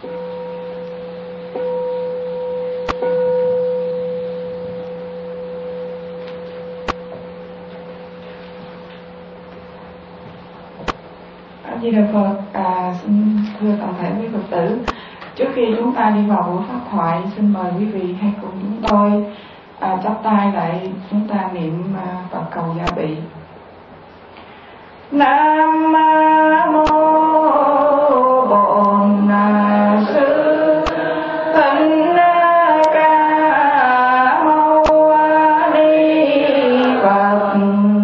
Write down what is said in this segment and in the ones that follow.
Di Đà Phật. Xin thưa toàn thể quý Phật tử, trước khi chúng ta đi vào buổi pháp thoại, xin mời quý vị hãy cùng chúng tôi chắp tay lại, chúng ta niệm Phật cầu gia bị. Nam mô Bổn Sư Thích Ca Mâu Ni Phật.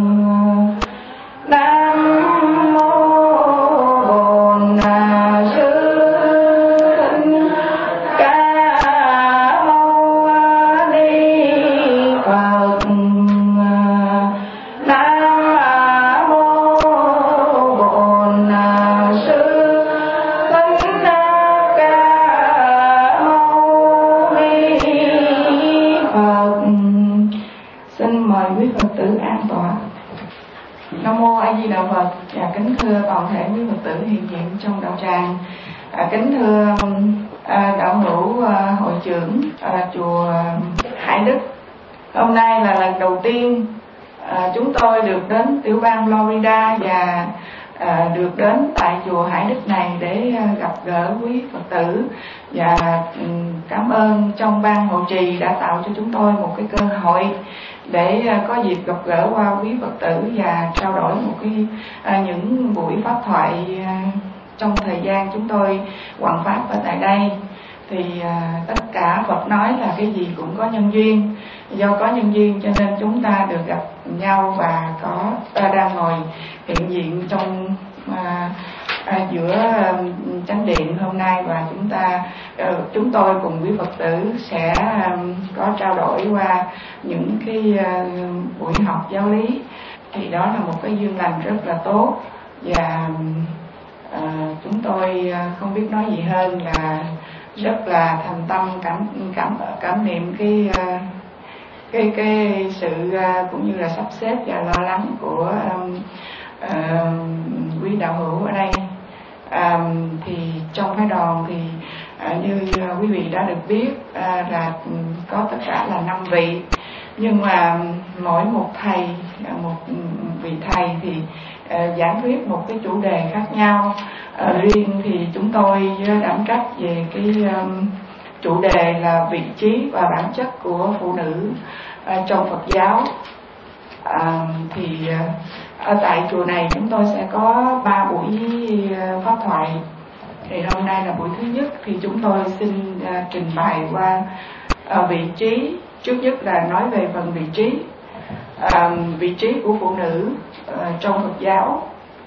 Nam mô Bổn Sư Thích Ca Mâu Ni Phật. Nam mô Bổn Sư Thích Ca Mâu Ni Phật. Xin mời quý Phật tử an tọa. Nam mô A Di Đà Phật. Kính thưa toàn thể quý Phật tử hiện diện trong đạo tràng, kính thưa đạo hữu hội trưởng chùa Hải Đức. Hôm nay là lần đầu tiên chúng tôi được đến tiểu bang Florida và được đến tại chùa Hải Đức này để gặp gỡ quý Phật tử, và cảm ơn trong ban hộ trì đã tạo cho chúng tôi một cái cơ hội để có dịp gặp gỡ qua quý Phật tử và trao đổi một những buổi pháp thoại trong thời gian chúng tôi hoằng pháp ở tại đây. Thì tất cả Phật nói là cái gì cũng có nhân duyên, do có nhân duyên cho nên chúng ta được gặp nhau và đang ngồi hiện diện trong giữa chánh điện hôm nay, và chúng tôi cùng quý Phật tử sẽ có trao đổi qua những cái buổi học giáo lý. Thì đó là một cái duyên lành rất là tốt, và chúng tôi không biết nói gì hơn là rất là thành tâm cảm niệm cái sự cũng như là sắp xếp và lo lắng của quý đạo hữu ở đây. Thì trong phái đoàn thì như quý vị đã được biết là có tất cả là 5 vị, nhưng mà mỗi một thầy, một vị thầy thì giảng thuyết một cái chủ đề khác nhau. Riêng thì chúng tôi đảm trách về cái chủ đề là vị trí và bản chất của phụ nữ trong Phật giáo. Thì ở tại chùa này chúng tôi sẽ có 3 buổi pháp thoại. Thì hôm nay là buổi thứ nhất, thì chúng tôi xin trình bày qua vị trí. Trước nhất là nói về phần vị trí của phụ nữ trong Phật giáo.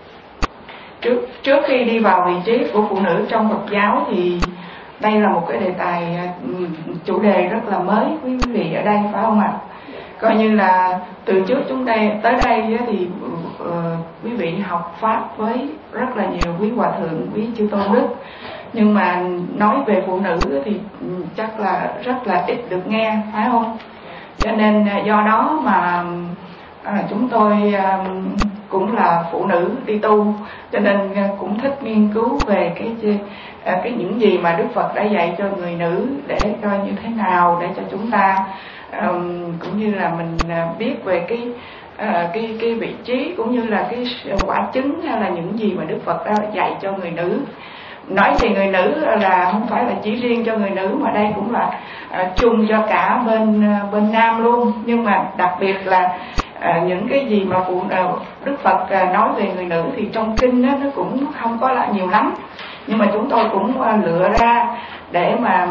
Trước khi đi vào vị trí của phụ nữ trong Phật giáo thì đây là một cái đề tài, chủ đề rất là mới quý vị ở đây, phải không ạ? Coi như là từ trước chúng ta tới đây thì quý vị học pháp với rất là nhiều quý hòa thượng, quý chư tôn đức, nhưng mà nói về phụ nữ thì chắc là rất là ít được nghe, phải không? Cho nên do đó mà chúng tôi cũng là phụ nữ đi tu, cho nên cũng thích nghiên cứu về cái những gì mà Đức Phật đã dạy cho người nữ, để coi như thế nào để cho chúng ta cũng như là mình biết về cái vị trí cũng như là cái quả chứng, hay là những gì mà Đức Phật đã dạy cho người nữ. Nói thì người nữ là không phải là chỉ riêng cho người nữ, mà đây cũng là chung cho cả bên nam luôn. Nhưng mà đặc biệt là những cái gì mà Đức Phật nói về người nữ thì trong kinh nó cũng không có là nhiều lắm, nhưng mà chúng tôi cũng lựa ra để mà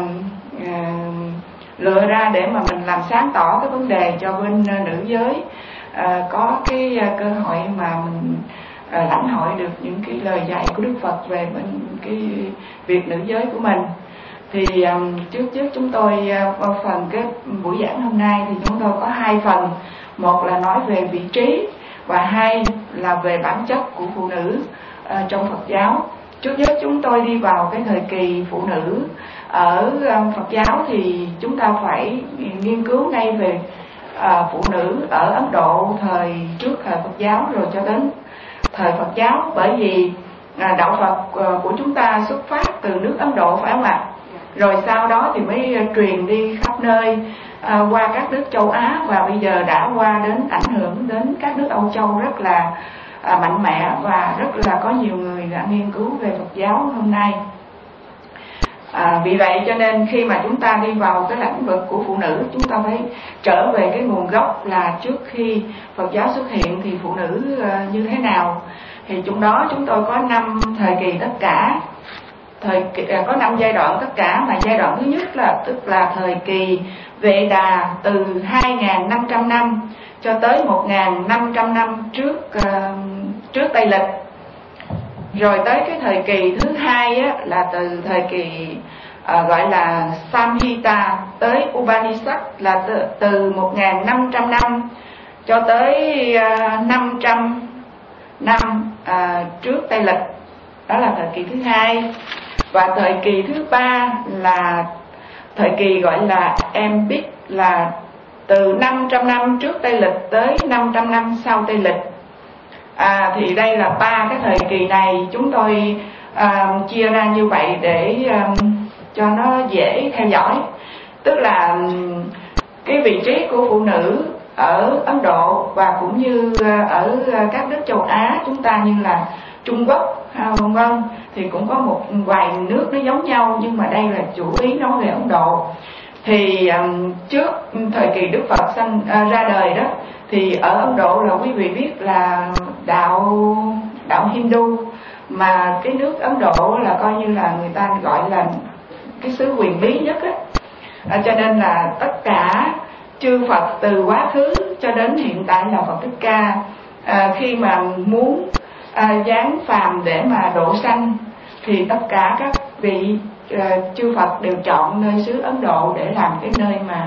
mình làm sáng tỏ cái vấn đề cho bên nữ giới có cái cơ hội mà mình lãnh hội được những cái lời dạy của Đức Phật về bên cái việc nữ giới của mình. Thì trước chúng tôi phần cái buổi giảng hôm nay thì chúng tôi có 2 phần. Một là nói về vị trí, và 2 là về bản chất của phụ nữ trong Phật giáo. Trước nhất chúng tôi đi vào cái thời kỳ phụ nữ ở Phật giáo, thì chúng ta phải nghiên cứu ngay về phụ nữ ở Ấn Độ thời trước thời Phật giáo rồi cho đến thời Phật giáo. Bởi vì đạo Phật của chúng ta xuất phát từ nước Ấn Độ, phải không ạ? Rồi sau đó thì mới truyền đi khắp nơi, qua các nước châu Á, và bây giờ đã qua đến ảnh hưởng đến các nước Âu Châu rất là mạnh mẽ, và rất là có nhiều người đã nghiên cứu về Phật giáo hôm nay. Vì vậy cho nên khi mà chúng ta đi vào cái lĩnh vực của phụ nữ, chúng ta phải trở về cái nguồn gốc là trước khi Phật giáo xuất hiện thì phụ nữ như thế nào. Thì trong đó chúng tôi có 5 thời kỳ tất cả, có 5 giai đoạn tất cả, mà giai đoạn thứ nhất là tức là thời kỳ Vệ Đà, từ 2.500 năm cho tới 1.500 năm trước Tây Lịch. Rồi tới cái thời kỳ thứ hai á, là từ thời kỳ gọi là Samhita tới Upanishad, là từ 1.500 năm cho tới 500 năm trước Tây Lịch. Đó là thời kỳ thứ hai. Và thời kỳ thứ ba là thời kỳ gọi là Empic, là từ 500 năm trước Tây Lịch tới 500 năm sau Tây Lịch. Thì đây là 3 cái thời kỳ này, chúng tôi chia ra như vậy để cho nó dễ theo dõi. Tức là cái vị trí của phụ nữ ở Ấn Độ và cũng như ở các nước châu Á chúng ta, như là Trung Quốc, vân vân, thì cũng có một vài nước nó giống nhau, nhưng mà đây là chủ ý nói về Ấn Độ. Thì trước thời kỳ Đức Phật ra đời đó, thì ở Ấn Độ là quý vị biết là đạo Hindu, mà cái nước Ấn Độ là coi như là người ta gọi là cái xứ huyền bí nhất á. Cho nên là tất cả chư Phật từ quá khứ cho đến hiện tại là Phật Thích Ca, khi mà muốn giáng phàm để mà độ sanh, thì tất cả các vị chư Phật đều chọn nơi xứ Ấn Độ để làm cái nơi mà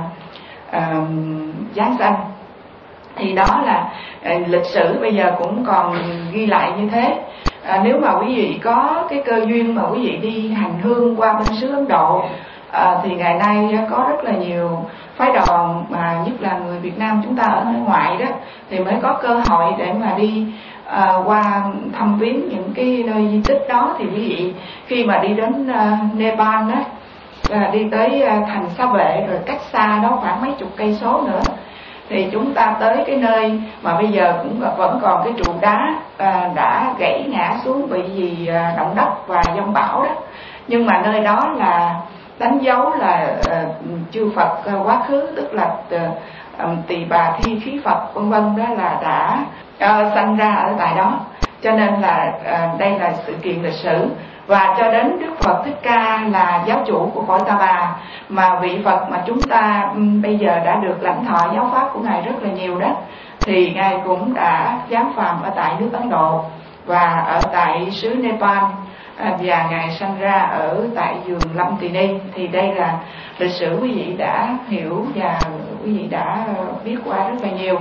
giáng sanh. Thì đó là lịch sử bây giờ cũng còn ghi lại như thế. Nếu mà quý vị có cái cơ duyên mà quý vị đi hành hương qua bên xứ Ấn Độ, thì ngày nay có rất là nhiều phái đoàn, mà nhất là người Việt Nam chúng ta ở nơi ngoại đó, thì mới có cơ hội để mà đi qua thăm viếng những cái nơi di tích đó. Thì quý vị khi mà đi đến Nepal đó, đi tới thành Sa Vệ, rồi cách xa đó khoảng mấy chục cây số nữa, thì chúng ta tới cái nơi mà bây giờ cũng vẫn còn cái trụ đá đã gãy ngã xuống bởi vì động đất và giông bão đó. Nhưng mà nơi đó là đánh dấu là chư Phật quá khứ, tức là Tỳ Bà Thi Khí Phật vân vân, đó là đã sanh ra ở tại đó. Cho nên là đây là sự kiện lịch sử. Và cho đến Đức Phật Thích Ca là giáo chủ của cõi Ta Bà, mà vị Phật mà chúng ta bây giờ đã được lãnh thọ giáo pháp của Ngài rất là nhiều đó, thì Ngài cũng đã giáng phàm ở tại nước Ấn Độ và ở tại xứ Nepal, và Ngài sanh ra ở tại vườn Lâm Tỳ Ni. Thì đây là lịch sử quý vị đã hiểu và quý vị đã biết qua rất là nhiều.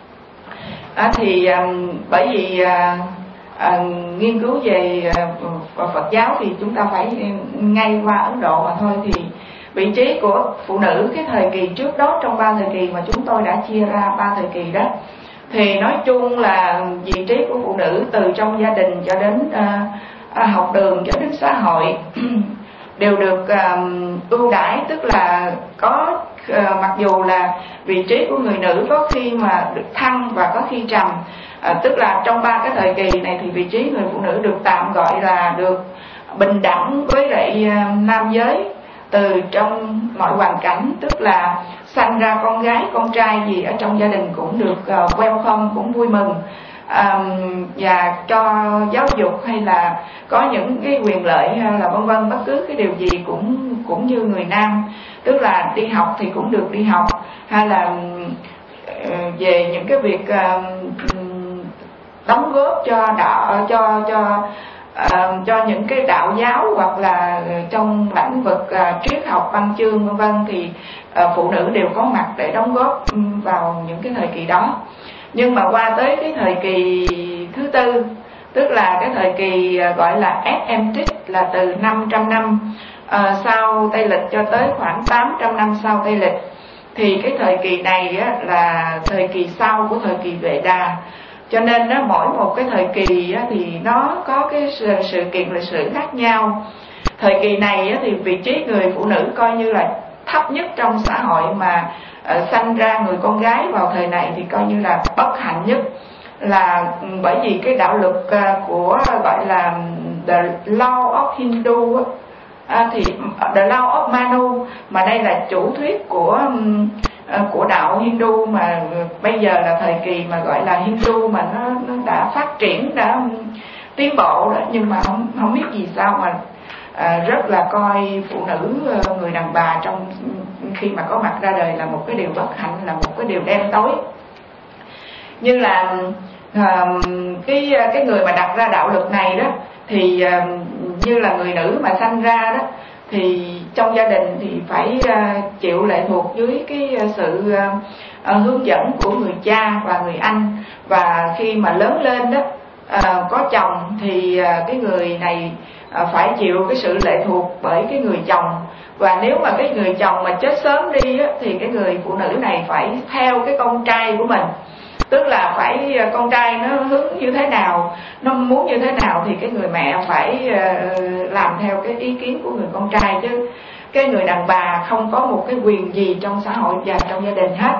Bởi vì nghiên cứu về Phật giáo thì chúng ta phải ngay qua Ấn Độ mà thôi. Thì vị trí của phụ nữ cái thời kỳ trước đó, trong 3 thời kỳ mà chúng tôi đã chia ra 3 thời kỳ đó, thì nói chung là vị trí của phụ nữ từ trong gia đình cho đến học đường cho đến xã hội đều được ưu đãi. Tức là có mặc dù là vị trí của người nữ có khi mà được thăng và có khi trầm, tức là trong 3 cái thời kỳ này thì vị trí người phụ nữ được tạm gọi là được bình đẳng với lại nam giới từ trong mọi hoàn cảnh. Tức là sanh ra con gái con trai gì ở trong gia đình cũng được welcome, cũng vui mừng, và cho giáo dục hay là có những cái quyền lợi hay là vân vân, bất cứ cái điều gì cũng như người nam. Tức là đi học thì cũng được đi học, hay là về những cái việc đóng góp cho những cái đạo giáo hoặc là trong lĩnh vực triết học, văn chương vân vân, thì phụ nữ đều có mặt để đóng góp vào những cái thời kỳ đó. Nhưng mà qua tới cái thời kỳ thứ tư, tức là cái thời kỳ gọi là Empic, là từ 500 năm sau Tây Lịch cho tới khoảng 800 năm sau Tây Lịch, thì cái thời kỳ này á, là thời kỳ sau của thời kỳ Vệ Đà. Cho nên mỗi một cái thời kỳ á, thì nó có cái sự kiện lịch sử khác nhau. thời kỳ này thì vị trí người phụ nữ coi như là thấp nhất trong xã hội, mà sanh ra người con gái vào thời này thì coi như là bất hạnh nhất, là bởi vì cái đạo luật của gọi là the law of Hindu thì the law of Manu, mà đây là chủ thuyết của đạo Hindu, mà bây giờ là thời kỳ mà gọi là Hindu mà nó đã phát triển, đã tiến bộ đó, nhưng mà không biết vì sao mà rất là coi phụ nữ, người đàn bà trong khi mà có mặt ra đời là một cái điều bất hạnh, là một cái điều đen tối. Như là cái người mà đặt ra đạo luật này đó thì như là người nữ mà sanh ra đó thì trong gia đình thì phải chịu lệ thuộc dưới cái sự hướng dẫn của người cha và người anh, và khi mà lớn lên đó có chồng thì cái người này phải chịu cái sự lệ thuộc bởi cái người chồng, và nếu mà cái người chồng mà chết sớm đi á, thì cái người phụ nữ này phải theo cái con trai của mình, tức là phải con trai nó hướng như thế nào, nó muốn như thế nào thì cái người mẹ phải làm theo cái ý kiến của người con trai, chứ cái người đàn bà không có một cái quyền gì trong xã hội và trong gia đình hết.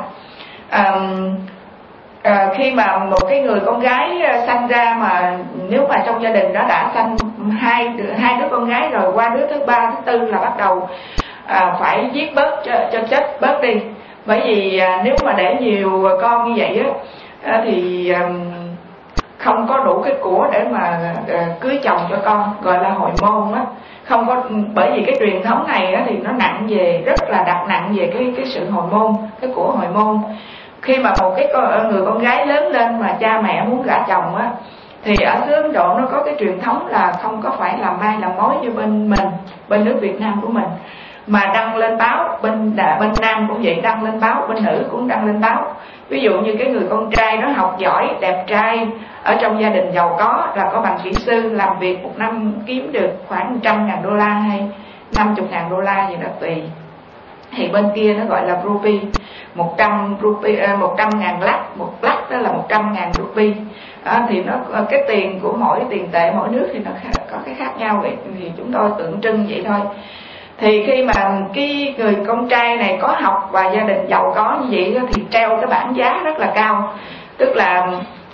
Khi mà một cái người con gái sanh ra, mà nếu mà trong gia đình đó đã sanh hai đứa con gái rồi, qua đứa thứ ba thứ tư là bắt đầu phải giết bớt cho chết bớt đi, bởi vì nếu mà để nhiều con như vậy á thì không có đủ cái của để mà cưới chồng cho con, gọi là hồi môn á, không có, bởi vì cái truyền thống này á thì nó nặng về, rất là đặt nặng về cái sự hồi môn, cái của hồi môn. Khi mà một cái người con gái lớn lên mà cha mẹ muốn gả chồng á, thì ở xứ Ấn Độ nó có cái truyền thống là không có phải làm mai làm mối như bên mình, bên nước Việt Nam của mình, mà đăng lên báo, bên nam cũng vậy, đăng lên báo, bên nữ cũng đăng lên báo. Ví dụ như cái người con trai đó học giỏi, đẹp trai, ở trong gia đình giàu có, là có bằng kỹ sư, làm việc một năm kiếm được khoảng 100.000 đô la hay 50.000 đô la gì đó tùy, thì bên kia nó gọi là rupee, 100.000 lắc, một lắc đó là 100.000 rupee. Thì nó cái tiền của mỗi tiền tệ mỗi nước thì nó có cái khác nhau vậy, thì chúng tôi tượng trưng vậy thôi. Thì khi mà cái người con trai này có học và gia đình giàu có như vậy thì treo cái bảng giá rất là cao, tức là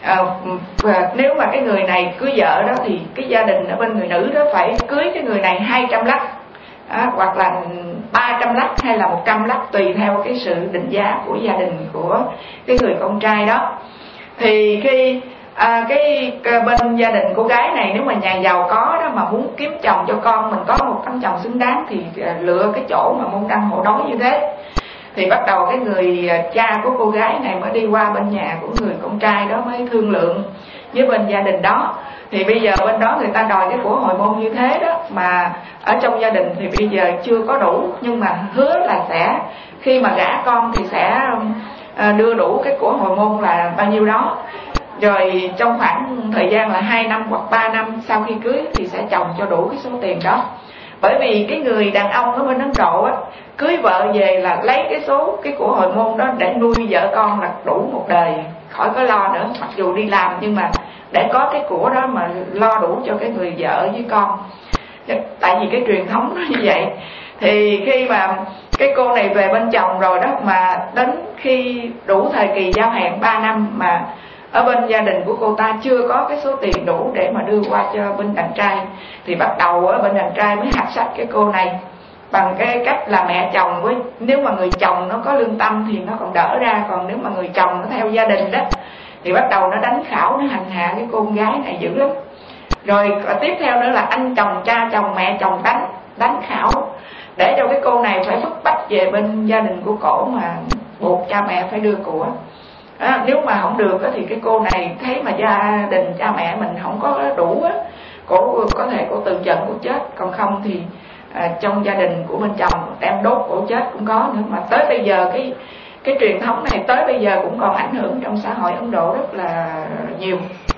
nếu mà cái người này cưới vợ đó thì cái gia đình ở bên người nữ đó phải cưới cái người này 200 lắc, hoặc là 300 lắc hay là 100 lắc, tùy theo cái sự định giá của gia đình của cái người con trai đó. Thì khi bên gia đình cô gái này, nếu mà nhà giàu có đó mà muốn kiếm chồng cho con mình có một tấm chồng xứng đáng thì lựa cái chỗ mà môn đăng hộ đối như thế. Thì bắt đầu cái người cha của cô gái này mới đi qua bên nhà của người con trai đó, mới thương lượng với bên gia đình đó. Thì bây giờ bên đó người ta đòi cái của hồi môn như thế đó, mà ở trong gia đình thì bây giờ chưa có đủ, nhưng mà hứa là sẽ khi mà gả con thì sẽ đưa đủ cái của hồi môn là bao nhiêu đó. Rồi trong khoảng thời gian là 2 năm hoặc 3 năm sau khi cưới thì sẽ chồng cho đủ cái số tiền đó. Bởi vì cái người đàn ông ở bên Ấn Độ á, cưới vợ về là lấy cái của hồi môn đó để nuôi vợ con là đủ một đời, khỏi có lo nữa. Mặc dù đi làm nhưng mà để có cái của đó mà lo đủ cho cái người vợ với con, tại vì cái truyền thống nó như vậy. Thì khi mà cái cô này về bên chồng rồi đó, mà đến khi đủ thời kỳ giao hẹn 3 năm mà ở bên gia đình của cô ta chưa có cái số tiền đủ để mà đưa qua cho bên đàn trai, thì bắt đầu ở bên đàn trai mới hạch sách cái cô này bằng cái cách là mẹ chồng với, nếu mà người chồng nó có lương tâm thì nó còn đỡ ra, còn nếu mà người chồng nó theo gia đình đó thì bắt đầu nó đánh khảo, nó hành hạ cái cô con gái này dữ lắm. Rồi tiếp theo nữa là anh chồng, cha chồng, mẹ chồng đánh khảo để cho cái cô này phải bức bách về bên gia đình của cổ, mà buộc cha mẹ phải đưa của. Nếu mà không được thì cái cô này thấy mà gia đình cha mẹ mình không có đủ, cổ có thể cổ từ giận cổ chết, còn không thì trong gia đình của bên chồng đem đốt cổ chết cũng có nữa. Mà tới bây giờ cái truyền thống này tới bây giờ cũng còn ảnh hưởng trong xã hội Ấn Độ rất là nhiều.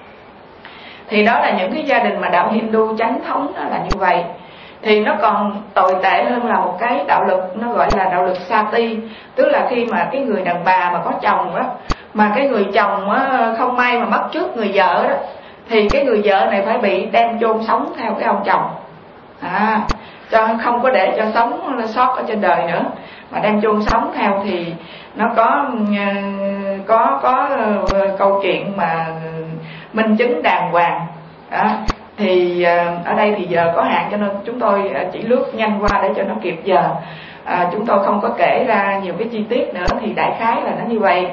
Thì đó là những cái gia đình mà đạo Hindu chánh thống đó là như vậy. Thì nó còn tồi tệ hơn là một cái đạo luật, nó gọi là đạo luật Sati, tức là khi mà cái người đàn bà mà có chồng đó, mà cái người chồng không may mà mất trước người vợ đó, thì cái người vợ này phải bị đem chôn sống theo cái ông chồng. cho không có để cho sống sót ở trên đời nữa, mà đem chôn sống theo. Thì nó có câu chuyện mà minh chứng đàng hoàng. Thì ở đây thì giờ có hạn cho nên chúng tôi chỉ lướt nhanh qua để cho nó kịp giờ. Chúng tôi không có kể ra nhiều cái chi tiết nữa, thì đại khái là nó như vậy.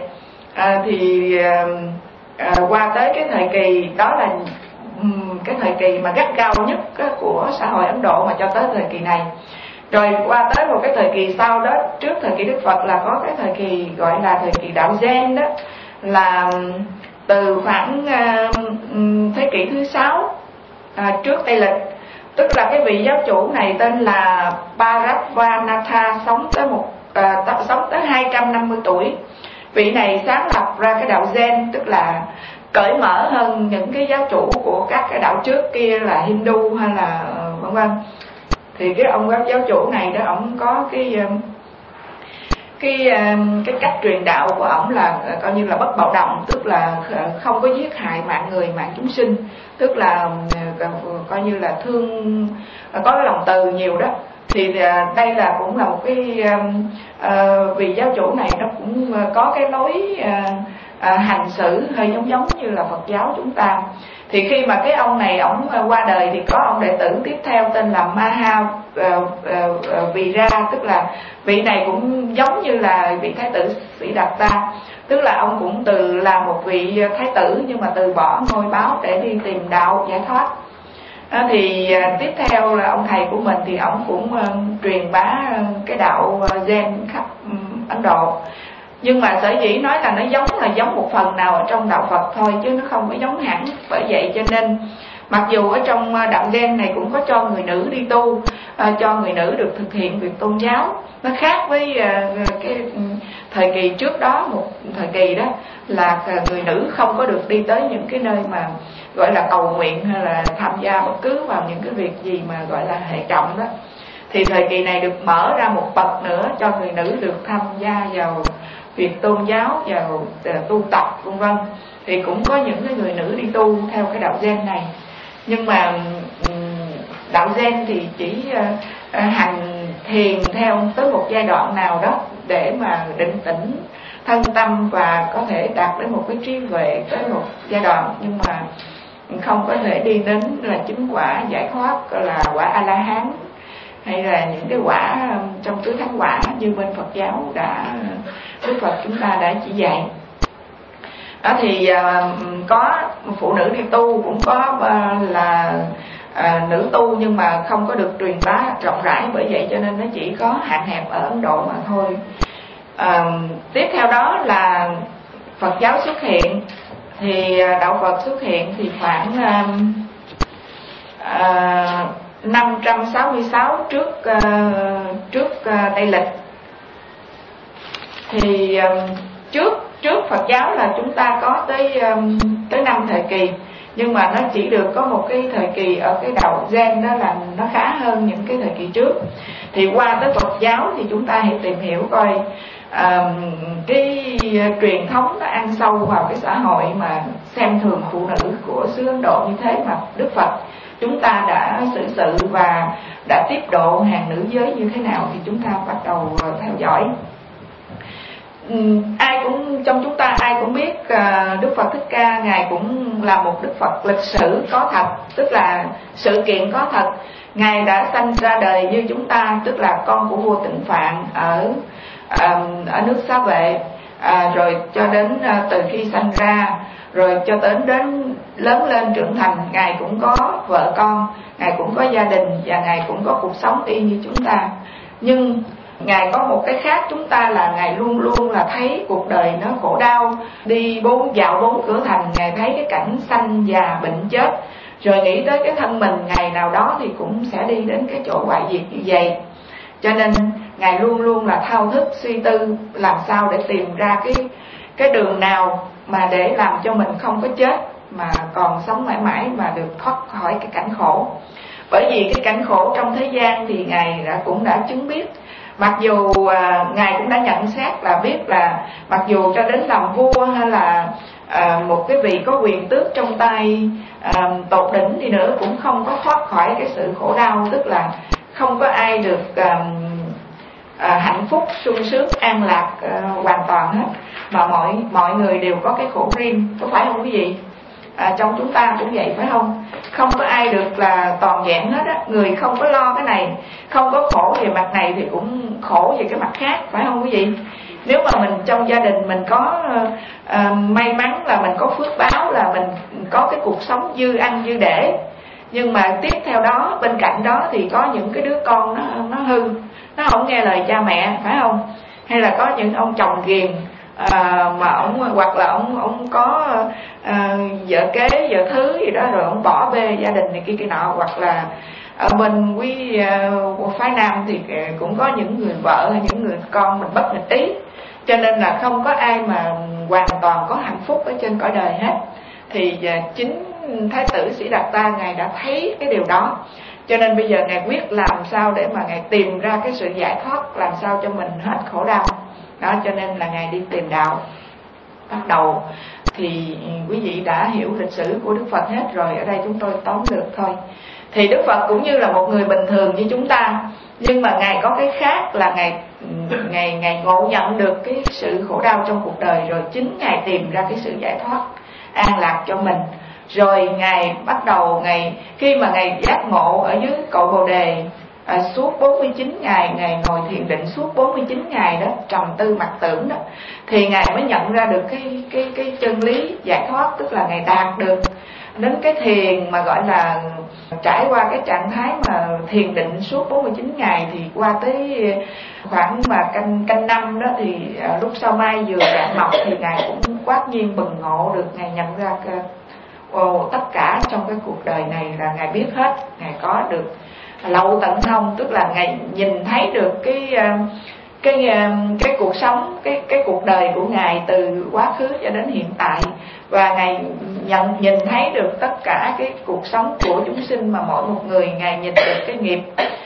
Qua tới cái thời kỳ đó là cái thời kỳ mà gắt gao nhất của xã hội Ấn Độ mà cho tới thời kỳ này. Rồi qua tới một cái thời kỳ sau đó, trước thời kỳ Đức Phật là có cái thời kỳ gọi là thời kỳ đạo Zen đó, là từ khoảng thế kỷ thứ 6 trước Tây Lịch. Tức là cái vị giáo chủ này tên là Paravahanatha, sống tới 250 tuổi. Vị này sáng lập ra cái đạo Zen, tức là cởi mở hơn những cái giáo chủ của các cái đạo trước kia là Hindu hay là vân vân. Thì cái ông giáo chủ này đó, ông có cái cách truyền đạo của ổng là coi như là bất bạo động, tức là không có giết hại mạng người, mạng chúng sinh, tức là coi như là thương, có cái lòng từ nhiều đó. Thì đây là cũng là một cái vị giáo chủ này nó cũng có cái lối hành xử hơi giống như là Phật giáo chúng ta. Thì khi mà cái ông này ổng qua đời thì có ông đệ tử tiếp theo tên là Mahavira, tức là vị này cũng giống như là vị thái tử Siddhartha, tức là ông cũng từ là một vị thái tử nhưng mà từ bỏ ngôi báo để đi tìm đạo giải thoát. Thì tiếp theo là ông thầy của mình thì ông cũng truyền bá cái đạo Zen khắp Ấn Độ. Nhưng mà sở dĩ nói là nó giống một phần nào ở trong đạo Phật thôi, chứ nó không có giống hẳn. Bởi vậy cho nên mặc dù ở trong đạo Zen này cũng có cho người nữ đi tu, cho người nữ được thực hiện việc tôn giáo. Nó khác với cái thời kỳ trước đó, một thời kỳ đó là người nữ không có được đi tới những cái nơi mà gọi là cầu nguyện hay là tham gia bất cứ vào những cái việc gì mà gọi là hệ trọng đó. Thì thời kỳ này được mở ra một bậc nữa cho người nữ được tham gia vào việc tôn giáo, vào tu tập vân vân. Thì cũng có những cái người nữ đi tu theo cái đạo Zen này. Nhưng mà đạo Zen thì chỉ hành thiền theo tới một giai đoạn nào đó để mà định tĩnh thân tâm và có thể đạt đến một cái trí huệ tới một giai đoạn, nhưng mà không có thể đi đến là chứng quả giải thoát, gọi là quả A-la-hán hay là những cái quả trong tứ thánh quả như bên Phật giáo Đức Phật chúng ta đã chỉ dạy. Đó thì có phụ nữ đi tu, cũng có là nữ tu, nhưng mà không có được truyền bá rộng rãi, bởi vậy cho nên nó chỉ có hạn hẹp ở Ấn Độ mà thôi. Tiếp theo đó là Phật giáo xuất hiện. Thì đạo Phật xuất hiện thì khoảng 566 trước Tây Lịch. Thì trước Phật giáo là chúng ta có tới 5 thời kỳ, nhưng mà nó chỉ được có một cái thời kỳ ở cái đạo Zen đó là nó khá hơn những cái thời kỳ trước. Thì qua tới Phật giáo thì chúng ta hãy tìm hiểu coi cái truyền thống nó ăn sâu vào cái xã hội mà xem thường phụ nữ của xứ Ấn Độ như thế mà Đức Phật chúng ta đã xử sự và đã tiếp độ hàng nữ giới như thế nào, thì chúng ta bắt đầu theo dõi. Trong chúng ta ai cũng biết Đức Phật Thích Ca, Ngài cũng là một Đức Phật lịch sử có thật, tức là sự kiện có thật. Ngài đã sanh ra đời như chúng ta, tức là con của vua Tịnh Phạn ở nước Xá Vệ, rồi cho đến từ khi sanh ra rồi cho đến lớn lên trưởng thành, Ngài cũng có vợ con, Ngài cũng có gia đình và Ngài cũng có cuộc sống y như chúng ta. Nhưng Ngài có một cái khác chúng ta là Ngài luôn luôn là thấy cuộc đời nó khổ đau, đi dạo bốn cửa thành, Ngài thấy cái cảnh sanh già bệnh chết, rồi nghĩ tới cái thân mình ngày nào đó thì cũng sẽ đi đến cái chỗ hoại diệt như vậy. Cho nên Ngài luôn luôn là thao thức suy tư làm sao để tìm ra cái đường nào mà để làm cho mình không có chết mà còn sống mãi mãi mà được thoát khỏi cái cảnh khổ. Bởi vì cái cảnh khổ trong thế gian thì Ngài cũng đã chứng biết. Mặc dù Ngài cũng đã nhận xét là biết là mặc dù cho đến làm vua hay là một cái vị có quyền tước trong tay tột đỉnh đi nữa cũng không có thoát khỏi cái sự khổ đau. Tức là không có ai được hạnh phúc, sung sướng, an lạc hoàn toàn hết, mà mọi người đều có cái khổ riêng, có phải không quý vị? Trong chúng ta cũng vậy phải không? Không có ai được là toàn vẹn hết á. Người không có lo cái này, không có khổ về mặt này thì cũng khổ về cái mặt khác, phải không quý vị? Nếu mà mình trong gia đình mình có may mắn là mình có phước báo là mình có cái cuộc sống dư ăn dư để, nhưng mà tiếp theo đó bên cạnh đó thì có những cái đứa con nó hư, nó không nghe lời cha mẹ, phải không? Hay là có những ông chồng ghiền mà ông hoặc là ông có vợ kế vợ thứ gì đó rồi ông bỏ bê gia đình này kia nọ, hoặc là ở bên phái nam thì cũng có những người vợ hay những người con mình bất nghịch ý, cho nên là không có ai mà hoàn toàn có hạnh phúc ở trên cõi đời hết. Thì chính Thái tử Sĩ Đạt Ta ngài đã thấy cái điều đó, cho nên bây giờ ngài quyết làm sao để mà ngài tìm ra cái sự giải thoát, làm sao cho mình hết khổ đau đó. Cho nên là ngài đi tìm đạo. Bắt đầu thì quý vị đã hiểu lịch sử của Đức Phật hết rồi, ở đây chúng tôi tóm lược thôi. Thì Đức Phật cũng như là một người bình thường như chúng ta, nhưng mà ngài có cái khác là ngài ngộ nhận được cái sự khổ đau trong cuộc đời, rồi chính ngài tìm ra cái sự giải thoát an lạc cho mình. Rồi ngài bắt đầu khi mà ngài giác ngộ ở dưới cội Bồ Đề suốt 49 ngày, ngài ngồi thiền định suốt 49 ngày đó, trầm tư mặc tưởng đó, thì ngài mới nhận ra được cái chân lý giải thoát. Tức là ngài đạt được đến cái thiền mà gọi là trải qua cái trạng thái mà thiền định suốt 49 ngày, thì qua tới khoảng mà canh năm đó thì lúc sau mai vừa rạng mọc thì ngài cũng quát nhiên bừng ngộ được. Ngài nhận ra tất cả trong cái cuộc đời này là ngài biết hết, ngài có được lậu tận thông, tức là ngài nhìn thấy được cái cuộc sống, cái cuộc đời của ngài từ quá khứ cho đến hiện tại, và ngài nhìn thấy được tất cả cái cuộc sống của chúng sinh, mà mỗi một người ngài nhìn được cái nghiệp,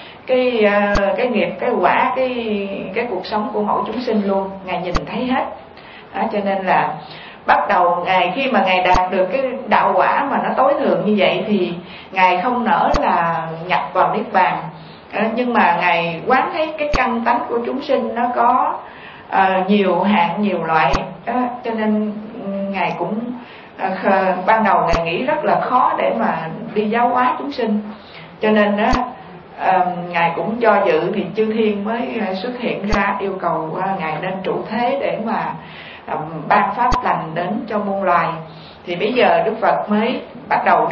cái nghiệp, cái quả, cái cuộc sống của mỗi chúng sinh luôn, ngài nhìn thấy hết đó. Cho nên là bắt đầu khi mà ngài đạt được cái đạo quả mà nó tối thượng như vậy thì ngài không nỡ là nhập vào niết bàn, nhưng mà ngài quán thấy cái căn tánh của chúng sinh nó có nhiều hạng nhiều loại đó. Cho nên ngài cũng ban đầu ngài nghĩ rất là khó để mà đi giáo hóa chúng sinh, cho nên đó ngài cũng do dự thì chư thiên mới xuất hiện ra yêu cầu ngài nên trụ thế để mà ban pháp lành đến cho muôn loài. Thì bây giờ Đức Phật mới bắt đầu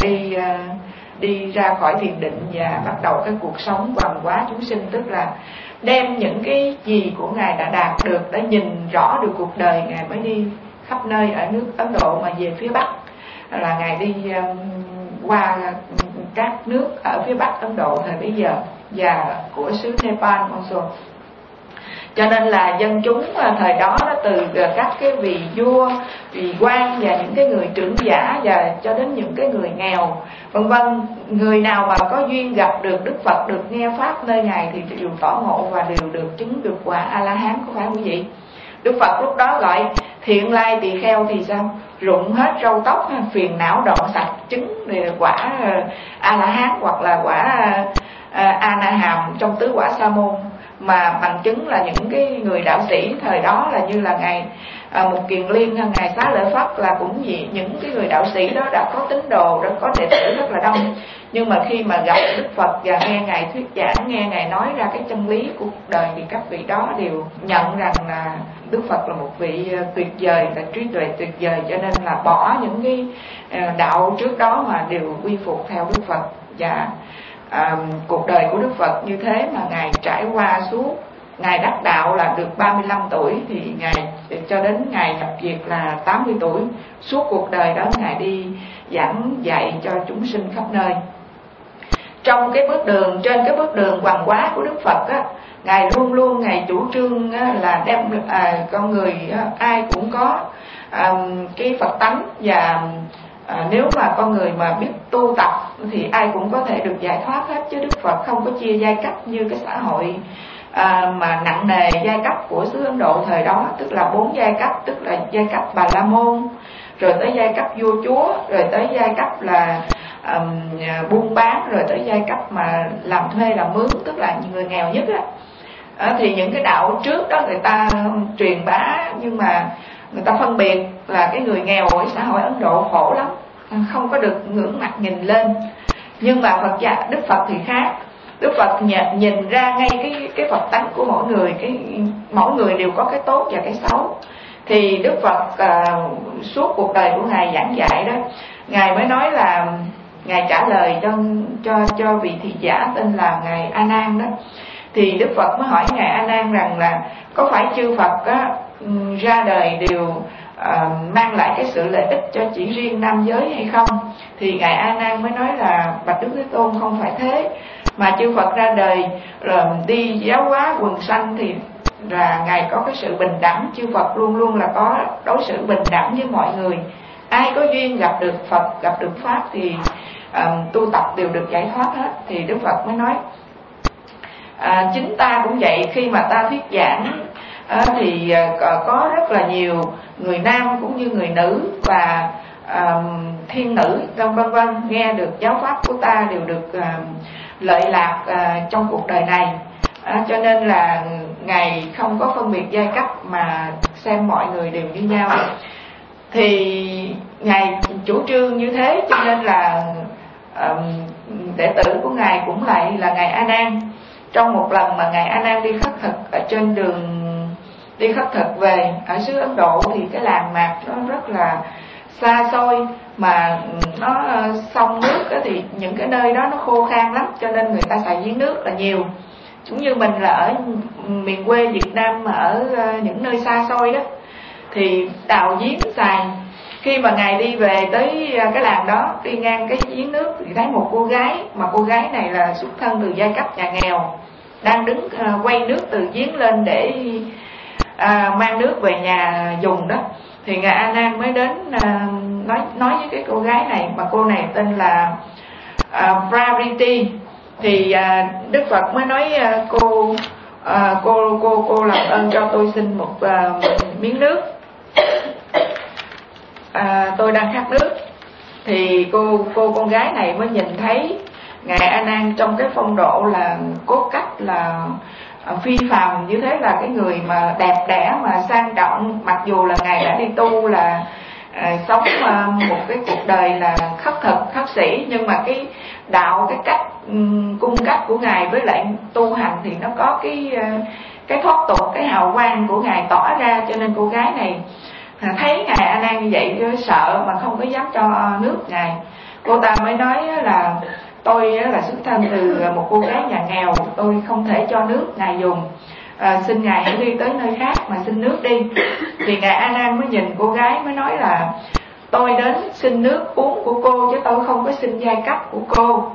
đi ra khỏi thiền định và bắt đầu cái cuộc sống hoàn hóa chúng sinh, tức là đem những cái gì của ngài đã đạt được, đã nhìn rõ được cuộc đời, ngài mới đi khắp nơi ở nước Ấn Độ mà về phía Bắc, là ngài đi qua các nước ở phía Bắc Ấn Độ thời bấy giờ và của xứ Nepal also. Cho nên là dân chúng thời đó từ các cái vị vua, vị quan và những cái người trưởng giả và cho đến những cái người nghèo vân vân, người nào mà có duyên gặp được Đức Phật, được nghe pháp nơi ngài thì đều tỏ ngộ và đều được chứng được quả A La Hán, có phải không quý vị? Đức Phật lúc đó gọi thiện lai tỳ kheo thì sao? Rụng hết râu tóc, phiền não đoạn sạch, chứng quả A La Hán hoặc là quả A Na Hàm trong tứ quả Sa Môn. Mà bằng chứng là những cái người đạo sĩ thời đó là như là ngài Mục Kiền Liên hay ngài Xá Lợi Phất là cũng vì những cái người đạo sĩ đó đã có tín đồ, đã có đệ tử rất là đông, nhưng mà khi mà gặp Đức Phật và nghe ngài thuyết giảng, nghe ngài nói ra cái chân lý của cuộc đời thì các vị đó đều nhận rằng là Đức Phật là một vị tuyệt vời, là trí tuệ tuyệt vời, cho nên là bỏ những cái đạo trước đó mà đều quy phục theo Đức Phật. Và cuộc đời của Đức Phật như thế mà ngài trải qua suốt, ngài đắc đạo là được 35 tuổi thì ngài cho đến ngày nhập diệt là 80 tuổi. Suốt cuộc đời đó ngài đi giảng dạy cho chúng sinh khắp nơi. Trong cái bước đường, trên cái bước đường hoàn hóa của Đức Phật á, ngài luôn luôn ngài chủ trương là đem con người ai cũng có cái Phật tánh, và nếu mà con người mà biết tu tập thì ai cũng có thể được giải thoát hết, chứ Đức Phật không có chia giai cấp như cái xã hội mà nặng nề giai cấp của xứ Ấn Độ thời đó, tức là 4 giai cấp, tức là giai cấp Bà La Môn, rồi tới giai cấp vua chúa, rồi tới giai cấp là buôn bán, rồi tới giai cấp mà làm thuê làm mướn, tức là người nghèo nhất á. Thì những cái đạo trước đó người ta truyền bá, nhưng mà người ta phân biệt là cái người nghèo ở xã hội Ấn Độ khổ lắm, không có được ngưỡng mặt nhìn lên. Nhưng mà Đức Phật thì khác. Đức Phật nhìn ra ngay cái Phật tánh của mỗi người đều có cái tốt và cái xấu. Thì Đức Phật suốt cuộc đời của ngài giảng dạy đó, ngài mới nói là ngài trả lời cho vị thị giả tên là ngài A Nan đó. Thì Đức Phật mới hỏi ngài A Nan rằng là có phải chư Phật ra đời đều mang lại cái sự lợi ích cho chỉ riêng nam giới hay không? Thì ngài A Nan mới nói là bạch Đức Thế Tôn, không phải thế, mà chư Phật ra đời rồi đi giáo hóa quần sanh thì là ngài có cái sự bình đẳng. Chư Phật luôn luôn là có đối xử bình đẳng với mọi người. Ai có duyên gặp được Phật, gặp được Pháp thì tu tập đều được giải thoát hết. Thì Đức Phật mới nói chính ta cũng vậy, khi mà ta thuyết giảng thì có rất là nhiều người nam cũng như người nữ và thiên nữ vân vân nghe được giáo pháp của ta đều được lợi lạc trong cuộc đời này. Cho nên là ngài không có phân biệt giai cấp mà xem mọi người đều như nhau. Thì ngài chủ trương như thế, cho nên là đệ tử của ngài cũng lại là ngài A Nan. Trong một lần mà ngài A Nan đi khất thực ở trên đường đi khất thực về ở xứ Ấn Độ, thì cái làng mạc nó rất là xa xôi, mà nó sông nước đó, thì những cái nơi đó nó khô khan lắm, cho nên người ta xài giếng nước là nhiều. Cũng như mình là ở miền quê Việt Nam mà ở những nơi xa xôi đó thì đào giếng xài. Khi mà ngài đi về tới cái làng đó, đi ngang cái giếng nước thì thấy một cô gái, mà cô gái này là xuất thân từ giai cấp nhà nghèo, đang đứng quay nước từ giếng lên để mang nước về nhà dùng đó. Thì ngài A Nan mới đến nói với cái cô gái này, mà cô này tên là Pravriti. Thì Đức Phật mới nói cô làm ơn cho tôi xin một miếng nước, tôi đang khát nước. Thì cô con gái này mới nhìn thấy ngài A Nan trong cái phong độ là cốt cách là phi phàm, như thế là cái người mà đẹp đẽ mà sang trọng. Mặc dù là ngài đã đi tu là sống một cái cuộc đời là khất thực khất sĩ, nhưng mà cái đạo, cái cách cung cách của ngài với lại tu hành thì nó có cái thoát tục, cái hào quang của ngài tỏ ra. Cho nên cô gái này thấy ngài A Nan như vậy sợ mà không có dám cho nước ngài. Cô ta mới nói là tôi là xuất thân từ một cô gái nhà nghèo, tôi không thể cho nước ngài dùng, xin ngài hãy đi tới nơi khác mà xin nước đi. Thì ngài A Nan mới nhìn cô gái mới nói là tôi đến xin nước uống của cô chứ tôi không có xin giai cấp của cô.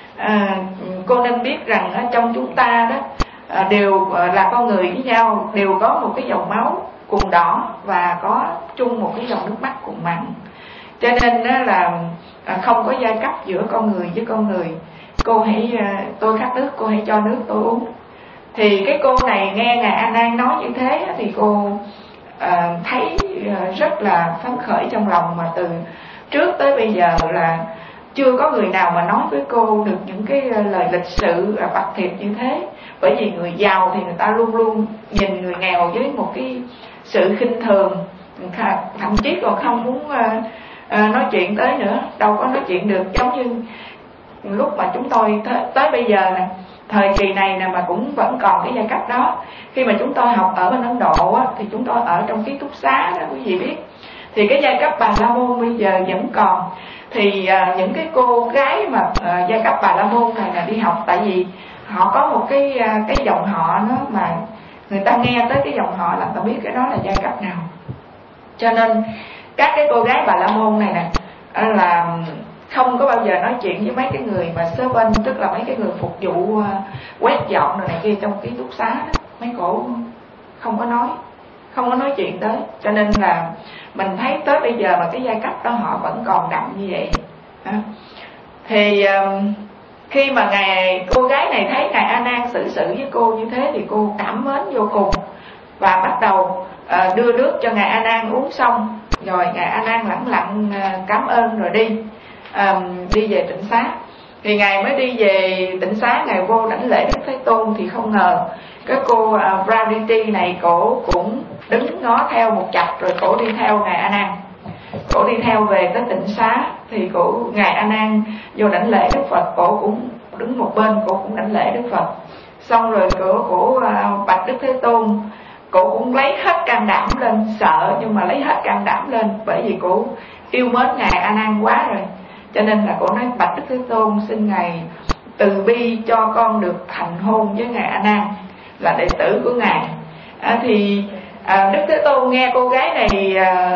Cô nên biết rằng trong chúng ta đó đều là con người với nhau, đều có một cái dòng máu cùng đỏ và có chung một cái dòng nước mắt cùng mặn. Cho nên đó là không có giai cấp giữa con người với con người. Cô hãy, tôi khát nước, cô hãy cho nước tôi uống. Thì cái cô này nghe ngài A Nan nói như thế thì cô thấy rất là phấn khởi trong lòng, mà từ trước tới bây giờ là chưa có người nào mà nói với cô được những cái lời lịch sự bạc thiệp như thế. Bởi vì người giàu thì người ta luôn luôn nhìn người nghèo với một cái sự khinh thường, thậm chí còn không muốn nói chuyện tới nữa, đâu có nói chuyện được. Giống như lúc mà chúng tôi tới bây giờ nè, thời kỳ này nè, mà cũng vẫn còn cái giai cấp đó. Khi mà chúng tôi học ở bên Ấn Độ á, thì chúng tôi ở trong ký túc xá đó, quý vị biết. Thì cái giai cấp Bà La Môn bây giờ vẫn còn. Thì những cái cô gái mà giai cấp Bà La Môn này là đi học, tại vì họ có một cái dòng họ nó mà người ta nghe tới cái dòng họ là người ta biết cái đó là giai cấp nào. Cho nên các cái cô gái Bà La Môn này nè là không có bao giờ nói chuyện với mấy cái người mà servant, tức là mấy cái người phục vụ quét dọn rồi này kia trong ký túc xá đó. Mấy cổ không có nói chuyện tới. Cho nên là mình thấy tới bây giờ mà cái giai cấp đó họ vẫn còn đậm như vậy. Thì khi mà cô gái này thấy ngài A Nan xử sự với cô như thế thì cô cảm mến vô cùng, và bắt đầu đưa nước cho ngài A Nan uống. Xong Rồi ngài A Nan lẳng lặng cảm ơn rồi đi về Tịnh Xá. Thì ngài mới đi về Tịnh Xá, ngài vô đảnh lễ Đức Thế Tôn thì không ngờ cái cô Vraditi này cổ cũng đứng ngó theo một chặp, rồi cổ đi theo ngài A Nan. Cổ đi theo về tới Tịnh Xá thì ngài A Nan vô đảnh lễ Đức Phật, cổ cũng đứng một bên, cổ cũng đảnh lễ Đức Phật. Xong rồi cổ bạch Đức Thế Tôn, cổ cũng lấy hết can đảm lên, sợ nhưng mà lấy hết can đảm lên, bởi vì cổ yêu mến ngài A Nan quá rồi. Cho nên là cổ nói: bạch Đức Thế Tôn, xin ngài từ bi cho con được thành hôn với ngài A Nan, là đệ tử của ngài. Đức Thế Tôn nghe cô gái này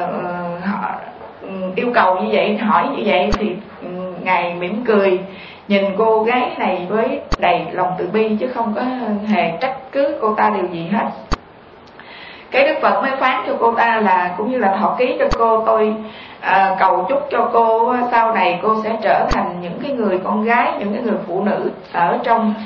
yêu cầu như vậy, hỏi như vậy, thì ngài mỉm cười nhìn cô gái này với đầy lòng từ bi, chứ không có hề trách cứ cô ta điều gì hết. Cái Đức Phật mới phán cho cô ta là, cũng như là thọ ký cho cô: tôi cầu chúc cho cô sau này cô sẽ trở thành những cái người con gái, những cái người phụ nữ ở trong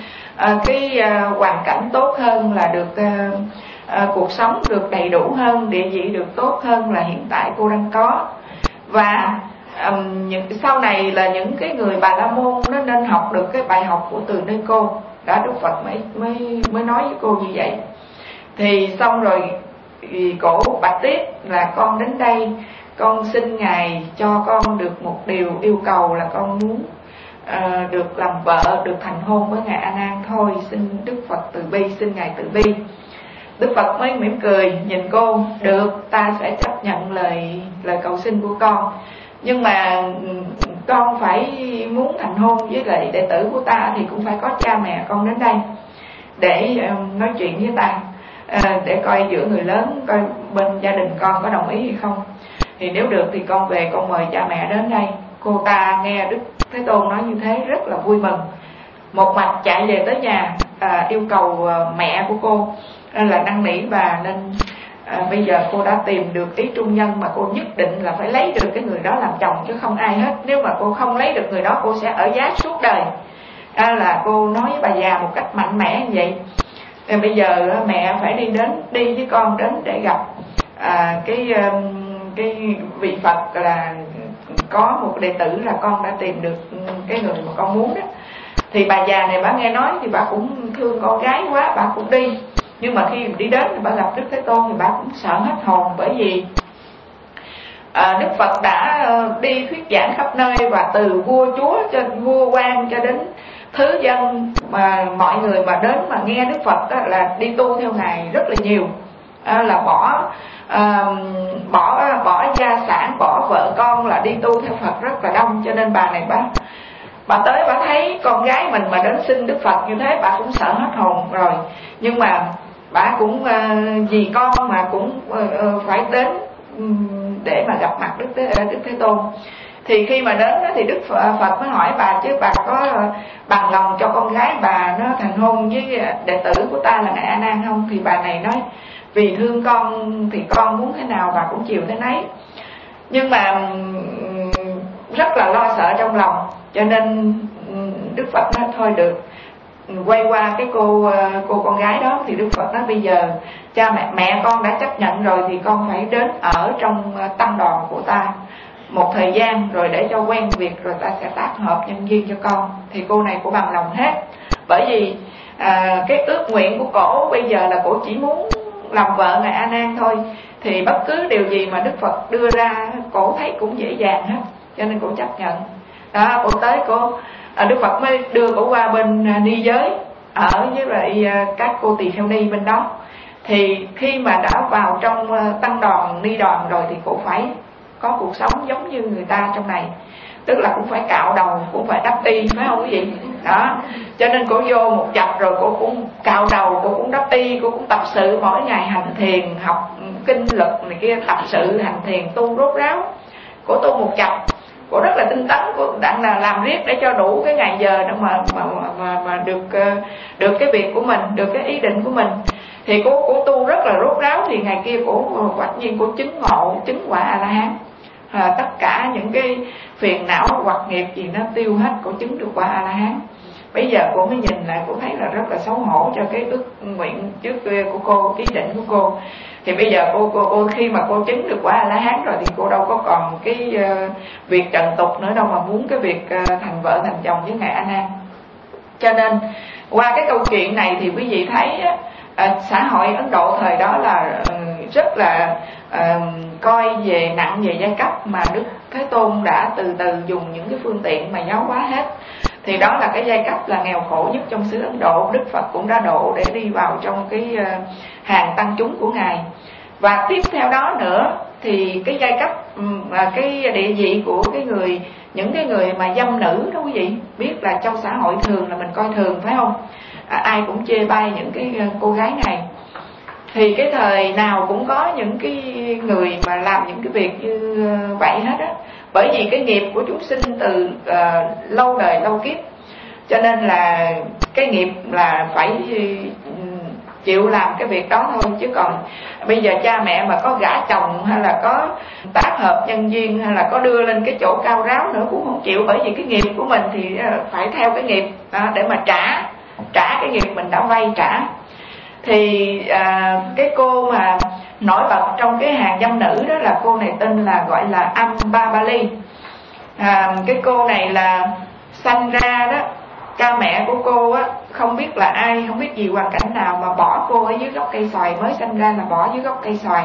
hoàn cảnh tốt hơn, là được cuộc sống được đầy đủ hơn, địa vị được tốt hơn là hiện tại cô đang có. Và sau này là những cái người Bà La Môn nó nên học được cái bài học của từ nơi cô. Đó, Đức Phật mới nói với cô như vậy. Thì xong rồi cổ bạch tiếp là: con đến đây, con xin ngài cho con được một điều yêu cầu, là con muốn được làm vợ, được thành hôn với ngài A Nan thôi, xin Đức Phật từ bi, xin ngài từ bi. Đức Phật mới mỉm cười nhìn cô: được, ta sẽ chấp nhận lời cầu xin của con, nhưng mà con phải muốn thành hôn với lại đệ tử của ta thì cũng phải có cha mẹ con đến đây để nói chuyện với ta, để coi giữa người lớn, coi bên gia đình con có đồng ý hay không. Thì nếu được thì con về con mời cha mẹ đến đây. Cô ta nghe Đức Thế Tôn nói như thế rất là vui mừng, một mạch chạy về tới nhà yêu cầu mẹ của cô là năn nỉ bà nên bây giờ cô đã tìm được ý trung nhân, mà cô nhất định là phải lấy được cái người đó làm chồng chứ không ai hết. Nếu mà cô không lấy được người đó, cô sẽ ở giá suốt đời. Là cô nói với bà già một cách mạnh mẽ như vậy. Thì bây giờ mẹ phải đi với con đến để gặp cái vị Phật, là có một đệ tử, là con đã tìm được cái người mà con muốn đó. Thì bà già này bà nghe nói thì bà cũng thương con gái quá, bà cũng đi. Nhưng mà khi đi đến thì bà gặp Đức Thế Tôn thì bà cũng sợ hết hồn, bởi vì Đức Phật đã đi thuyết giảng khắp nơi, và từ vua chúa cho vua quan cho đến thứ dân, mà mọi người mà đến mà nghe Đức Phật đó, là đi tu theo ngài rất là nhiều, là bỏ gia sản, bỏ vợ con là đi tu theo Phật rất là đông. Cho nên bà này bà tới bà thấy con gái mình mà đến xin Đức Phật như thế, bà cũng sợ hết hồn rồi. Nhưng mà bà cũng vì con mà cũng phải đến để mà gặp mặt Đức Thế Tôn. Thì khi mà đến đó thì Đức Phật mới hỏi bà: chứ bà có bằng lòng cho con gái bà nó thành hôn với đệ tử của ta là ngài A Nan không? Thì bà này nói: vì thương con thì con muốn thế nào bà cũng chịu thế nấy. Nhưng mà rất là lo sợ trong lòng, cho nên Đức Phật nói: thôi được. Quay qua cái cô con gái đó thì Đức Phật nói: bây giờ cha mẹ con đã chấp nhận rồi thì con phải đến ở trong tăng đoàn của ta một thời gian, rồi để cho quen việc, rồi ta sẽ tác hợp nhân duyên cho con. Thì cô này cô bằng lòng hết, bởi vì cái ước nguyện của cổ bây giờ là cổ chỉ muốn làm vợ ngài A Nan thôi. Thì bất cứ điều gì mà Đức Phật đưa ra cổ thấy cũng dễ dàng hết, cho nên cổ chấp nhận. Đó, cổ tới Đức Phật mới đưa cổ qua bên ni giới, ở với lại các cô tỳ kheo ni bên đó. Thì khi mà đã vào trong tăng đoàn ni đoàn rồi thì cổ phải có cuộc sống giống như người ta trong này, tức là cũng phải cạo đầu, cũng phải đắp y, phải không quý vị? Đó, cho nên cổ vô một chập rồi cổ cũng cạo đầu, cổ cũng đắp y, cổ cũng tập sự mỗi ngày hành thiền, học kinh lực này kia, tập sự hành thiền tu rốt ráo. Cổ tu một chập, cổ rất là tinh tấn, cổ đang là làm riết để cho đủ cái ngày giờ đó mà được cái việc của mình, được cái ý định của mình. Thì cổ tu rất là rốt ráo, thì ngày kia cổ quả nhiên cổ chứng ngộ, chứng quả A La Hán. Tất cả những cái phiền não hoặc nghiệp gì nó tiêu hết, cổ chứng được quả A La Hán. Bây giờ cô mới nhìn lại, cô thấy là rất là xấu hổ cho cái ước nguyện trước kia của cô, ý định của cô. Thì bây giờ cô khi mà cô chứng được quả A La Hán rồi thì cô đâu có còn cái việc trần tục nữa đâu mà muốn cái việc thành vợ thành chồng với ngài A Nan. Cho nên qua cái câu chuyện này thì quý vị thấy xã hội Ấn Độ thời đó là rất là coi về nặng về giai cấp, mà Đức Thế Tôn đã từ từ dùng những cái phương tiện mà giáo hóa hết. Thì đó là cái giai cấp là nghèo khổ nhất trong xứ Ấn Độ, Đức Phật cũng đã độ để đi vào trong cái hàng tăng chúng của ngài. Và tiếp theo đó nữa thì cái giai cấp cái địa vị của những cái người mà dâm nữ đó quý vị biết là trong xã hội thường là mình coi thường, phải không? Ai cũng chê bai những cái cô gái này. Thì cái thời nào cũng có những cái người mà làm những cái việc như vậy hết á. Bởi vì cái nghiệp của chúng sinh từ lâu đời lâu kiếp, cho nên là cái nghiệp là phải chịu làm cái việc đó thôi. Chứ còn bây giờ cha mẹ mà có gả chồng hay là có tác hợp nhân duyên hay là có đưa lên cái chỗ cao ráo nữa cũng không chịu. Bởi vì cái nghiệp của mình thì phải theo cái nghiệp đó, để mà trả cái nghiệp mình đã vay trả. Thì cái cô mà nổi bật trong cái hàng dâm nữ đó là cô này tên là gọi là Ambabali. Cái cô này là sanh ra đó, cha mẹ của cô á không biết là ai, không biết gì hoàn cảnh nào mà bỏ cô ở dưới gốc cây xoài, mới sanh ra là bỏ dưới gốc cây xoài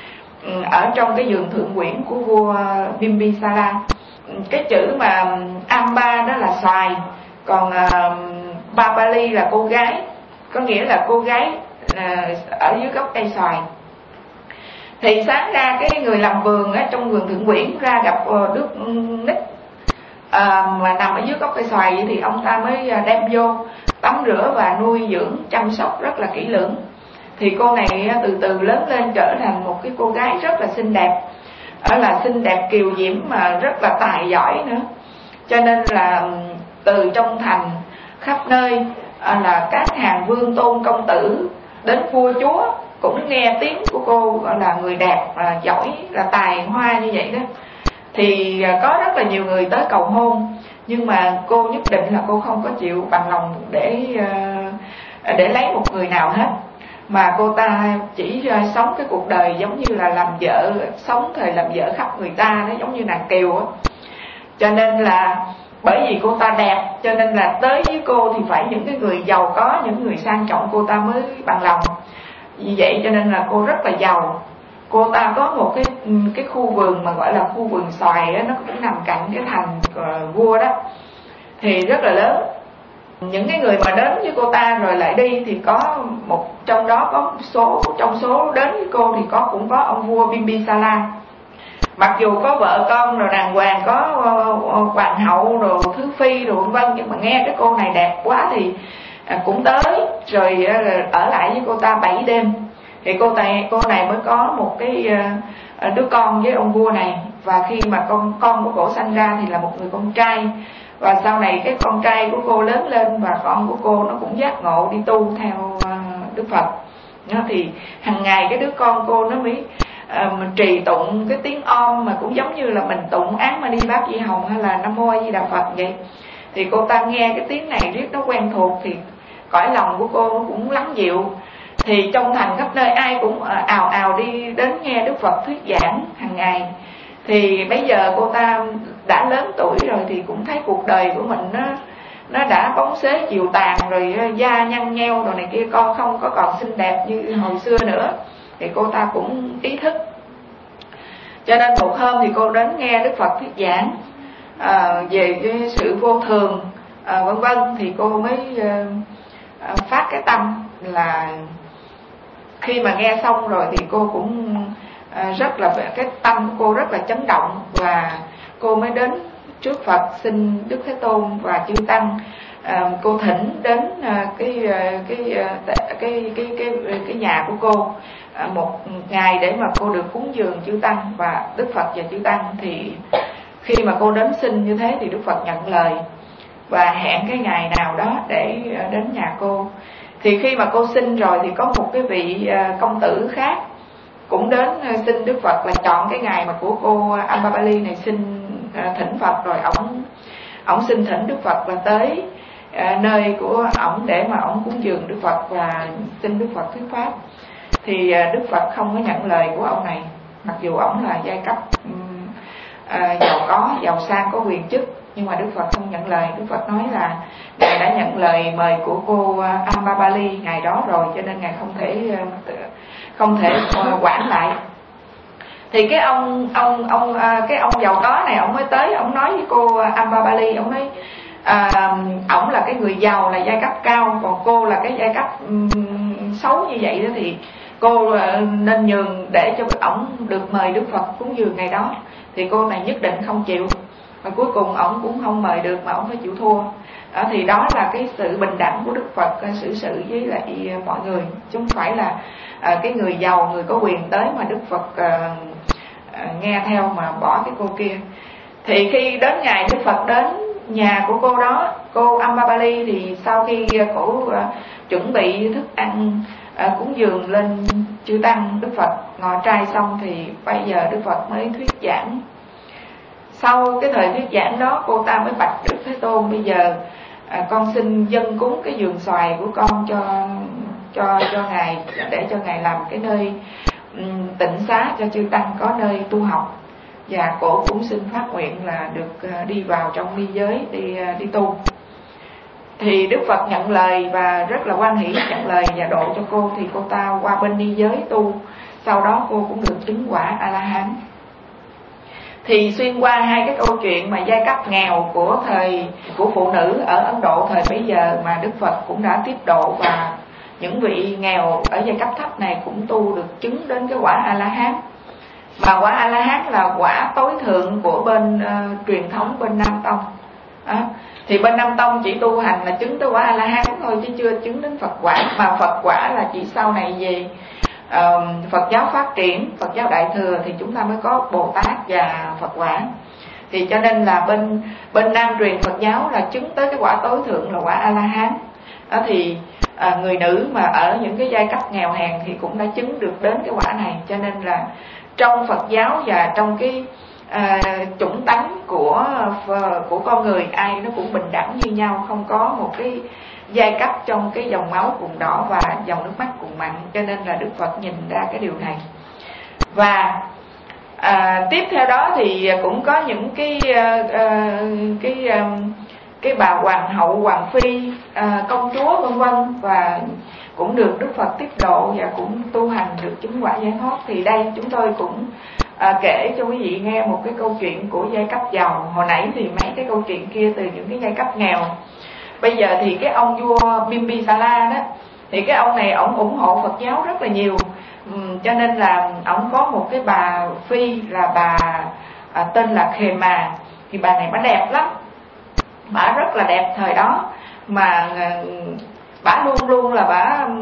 ở trong cái vườn thượng quyển của vua Bimbisara. Cái chữ mà Amba đó là xoài, còn Babali là cô gái, có nghĩa là cô gái ở dưới gốc cây xoài. Thì sáng ra cái người làm vườn á, trong vườn thượng quyển ra gặp đứa nít mà nằm ở dưới gốc cây xoài vậy, thì ông ta mới đem vô tắm rửa và nuôi dưỡng chăm sóc rất là kỹ lưỡng. Thì cô này từ từ lớn lên trở thành một cái cô gái rất là xinh đẹp, là xinh đẹp kiều diễm mà rất là tài giỏi nữa. Cho nên là từ trong thành khắp nơi là các hàng vương tôn công tử đến vua chúa cũng nghe tiếng của cô, gọi là người đẹp, giỏi, là tài hoa như vậy đó. Thì có rất là nhiều người tới cầu hôn, nhưng mà cô nhất định là cô không có chịu bằng lòng để lấy một người nào hết, mà cô ta chỉ sống cái cuộc đời giống như là làm vợ, sống thời làm vợ khắp người ta đó, giống như nàng Kiều á. Cho nên là bởi vì cô ta đẹp, cho nên là tới với cô thì phải những cái người giàu có, những người sang trọng cô ta mới bằng lòng. Vì vậy cho nên là cô rất là giàu. Cô ta có một cái khu vườn mà gọi là khu vườn xoài đó, nó cũng nằm cạnh cái thành vua đó, thì rất là lớn. Những cái người mà đến với cô ta rồi lại đi thì có một trong đó có trong số đến với cô thì cũng có ông vua Bimbisara. Mặc dù có vợ con rồi đàng hoàng, có hoàng hậu rồi thứ phi rồi vân, nhưng mà nghe cái cô này đẹp quá thì cũng tới rồi ở lại với cô ta 7 đêm. Thì cô này mới có một cái đứa con với ông vua này. Và khi mà con của cổ sanh ra thì là một người con trai. Và sau này cái con trai của cô lớn lên và con của cô nó cũng giác ngộ đi tu theo Đức Phật. Thì hàng ngày cái đứa con cô nó mới trì tụng cái tiếng Om, mà cũng giống như là mình tụng Án Mani Bát Di Hồng hay là Nam Mô A Di Đà Phật vậy. Thì cô ta nghe cái tiếng này riết nó quen thuộc, thì cõi lòng của cô nó cũng lắng dịu. Thì trong thành khắp nơi ai cũng ào ào đi đến nghe Đức Phật thuyết giảng hàng ngày. Thì bây giờ cô ta đã lớn tuổi rồi thì cũng thấy cuộc đời của mình nó đã bóng xế chiều tàn rồi, da nhăn nheo rồi này kia, con không có còn xinh đẹp như hồi xưa nữa. Thì cô ta cũng ý thức. Cho nên một hôm thì cô đến nghe Đức Phật thuyết giảng về cái sự vô thường vân vân. Thì cô mới phát cái tâm là khi mà nghe xong rồi thì cô cũng rất là, cái tâm của cô rất là chấn động. Và cô mới đến trước Phật xin Đức Thế Tôn và chư tăng cô thỉnh đến cái nhà của cô một ngày để mà cô được cúng dường chư tăng và Đức Phật và chư tăng. Thì khi mà cô đến xin như thế thì Đức Phật nhận lời và hẹn cái ngày nào đó để đến nhà cô. Thì khi mà cô xin rồi thì có một cái vị công tử khác cũng đến xin Đức Phật là chọn cái ngày mà của cô Ambabali này xin thỉnh Phật, rồi ổng xin thỉnh Đức Phật là tới. nơi của ổng để mà ổng cúng dường Đức Phật và xin Đức Phật thuyết pháp. Thì Đức Phật không có nhận lời của ông này, mặc dù ổng là giai cấp giàu có, giàu sang, có quyền chức, nhưng mà Đức Phật không nhận lời. Đức Phật nói là ngài đã nhận lời mời của cô Ambabali ngày đó rồi, cho nên ngài không thể quản lại. Thì cái ông giàu có này, ông mới tới, ông nói với cô Ambabali, ông nói ổng là cái người giàu, là giai cấp cao, còn cô là cái giai cấp xấu như vậy đó, thì cô nên nhường để cho ổng được mời Đức Phật cúng dường ngày đó. Thì cô này nhất định không chịu, và cuối cùng ổng cũng không mời được mà ổng phải chịu thua. Thì đó là cái sự bình đẳng của Đức Phật xử sự với lại mọi người, chứ không phải là cái người giàu, người có quyền tới mà Đức Phật nghe theo mà bỏ cái cô kia. Thì khi đến ngày Đức Phật đến nhà của cô đó, cô Ambabali, thì sau khi cổ chuẩn bị thức ăn cúng dường lên chư tăng, Đức Phật ngọ trai xong, thì bây giờ Đức Phật mới thuyết giảng. Sau cái thời thuyết giảng đó, cô ta mới bạch Đức Thế Tôn: bây giờ con xin dâng cúng cái vườn xoài của con cho ngài, để cho ngài làm cái nơi tịnh xá cho chư tăng có nơi tu học. Và cổ cũng xin phát nguyện là được đi vào trong ni giới đi tu. Thì Đức Phật nhận lời và rất là hoan hỷ nhận lời và độ cho cô. Thì cô ta qua bên ni giới tu, sau đó cô cũng được chứng quả A-la-hán. Thì xuyên qua hai cái câu chuyện mà giai cấp nghèo của phụ nữ ở Ấn Độ thời bấy giờ, mà Đức Phật cũng đã tiếp độ, và những vị nghèo ở giai cấp thấp này cũng tu được chứng đến cái quả A-la-hán. Mà quả A-la-hán là quả tối thượng của bên truyền thống bên Nam Tông. Thì bên Nam Tông chỉ tu hành là chứng tới quả A-la-hán thôi, chứ chưa chứng đến Phật quả. Mà Phật quả là chỉ sau này về Phật giáo phát triển, Phật giáo Đại Thừa, thì chúng ta mới có Bồ Tát và Phật quả. Thì cho nên là bên Nam truyền Phật giáo là chứng tới cái quả tối thượng là quả A-la-hán. Thì người nữ mà ở những cái giai cấp nghèo hèn thì cũng đã chứng được đến cái quả này. Cho nên là trong Phật giáo và trong cái chủng tánh của con người, ai nó cũng bình đẳng như nhau, không có một cái giai cấp trong cái dòng máu cùng đỏ và dòng nước mắt cùng mặn. Cho nên là Đức Phật nhìn ra cái điều này. Và tiếp theo đó thì cũng có những cái bà hoàng hậu, hoàng phi, công chúa vân vân, và cũng được Đức Phật tiếp độ và cũng tu hành được chứng quả giải thoát. Thì đây chúng tôi cũng kể cho quý vị nghe một cái câu chuyện của giai cấp giàu. Hồi nãy thì mấy cái câu chuyện kia từ những cái giai cấp nghèo. Bây giờ thì cái ông vua Bimbisara đó, thì cái ông này ổng ủng hộ Phật giáo rất là nhiều. Cho nên là ổng có một cái bà phi là bà tên là Khema. Thì bà này bà đẹp lắm, bà rất là đẹp thời đó, mà bà luôn luôn là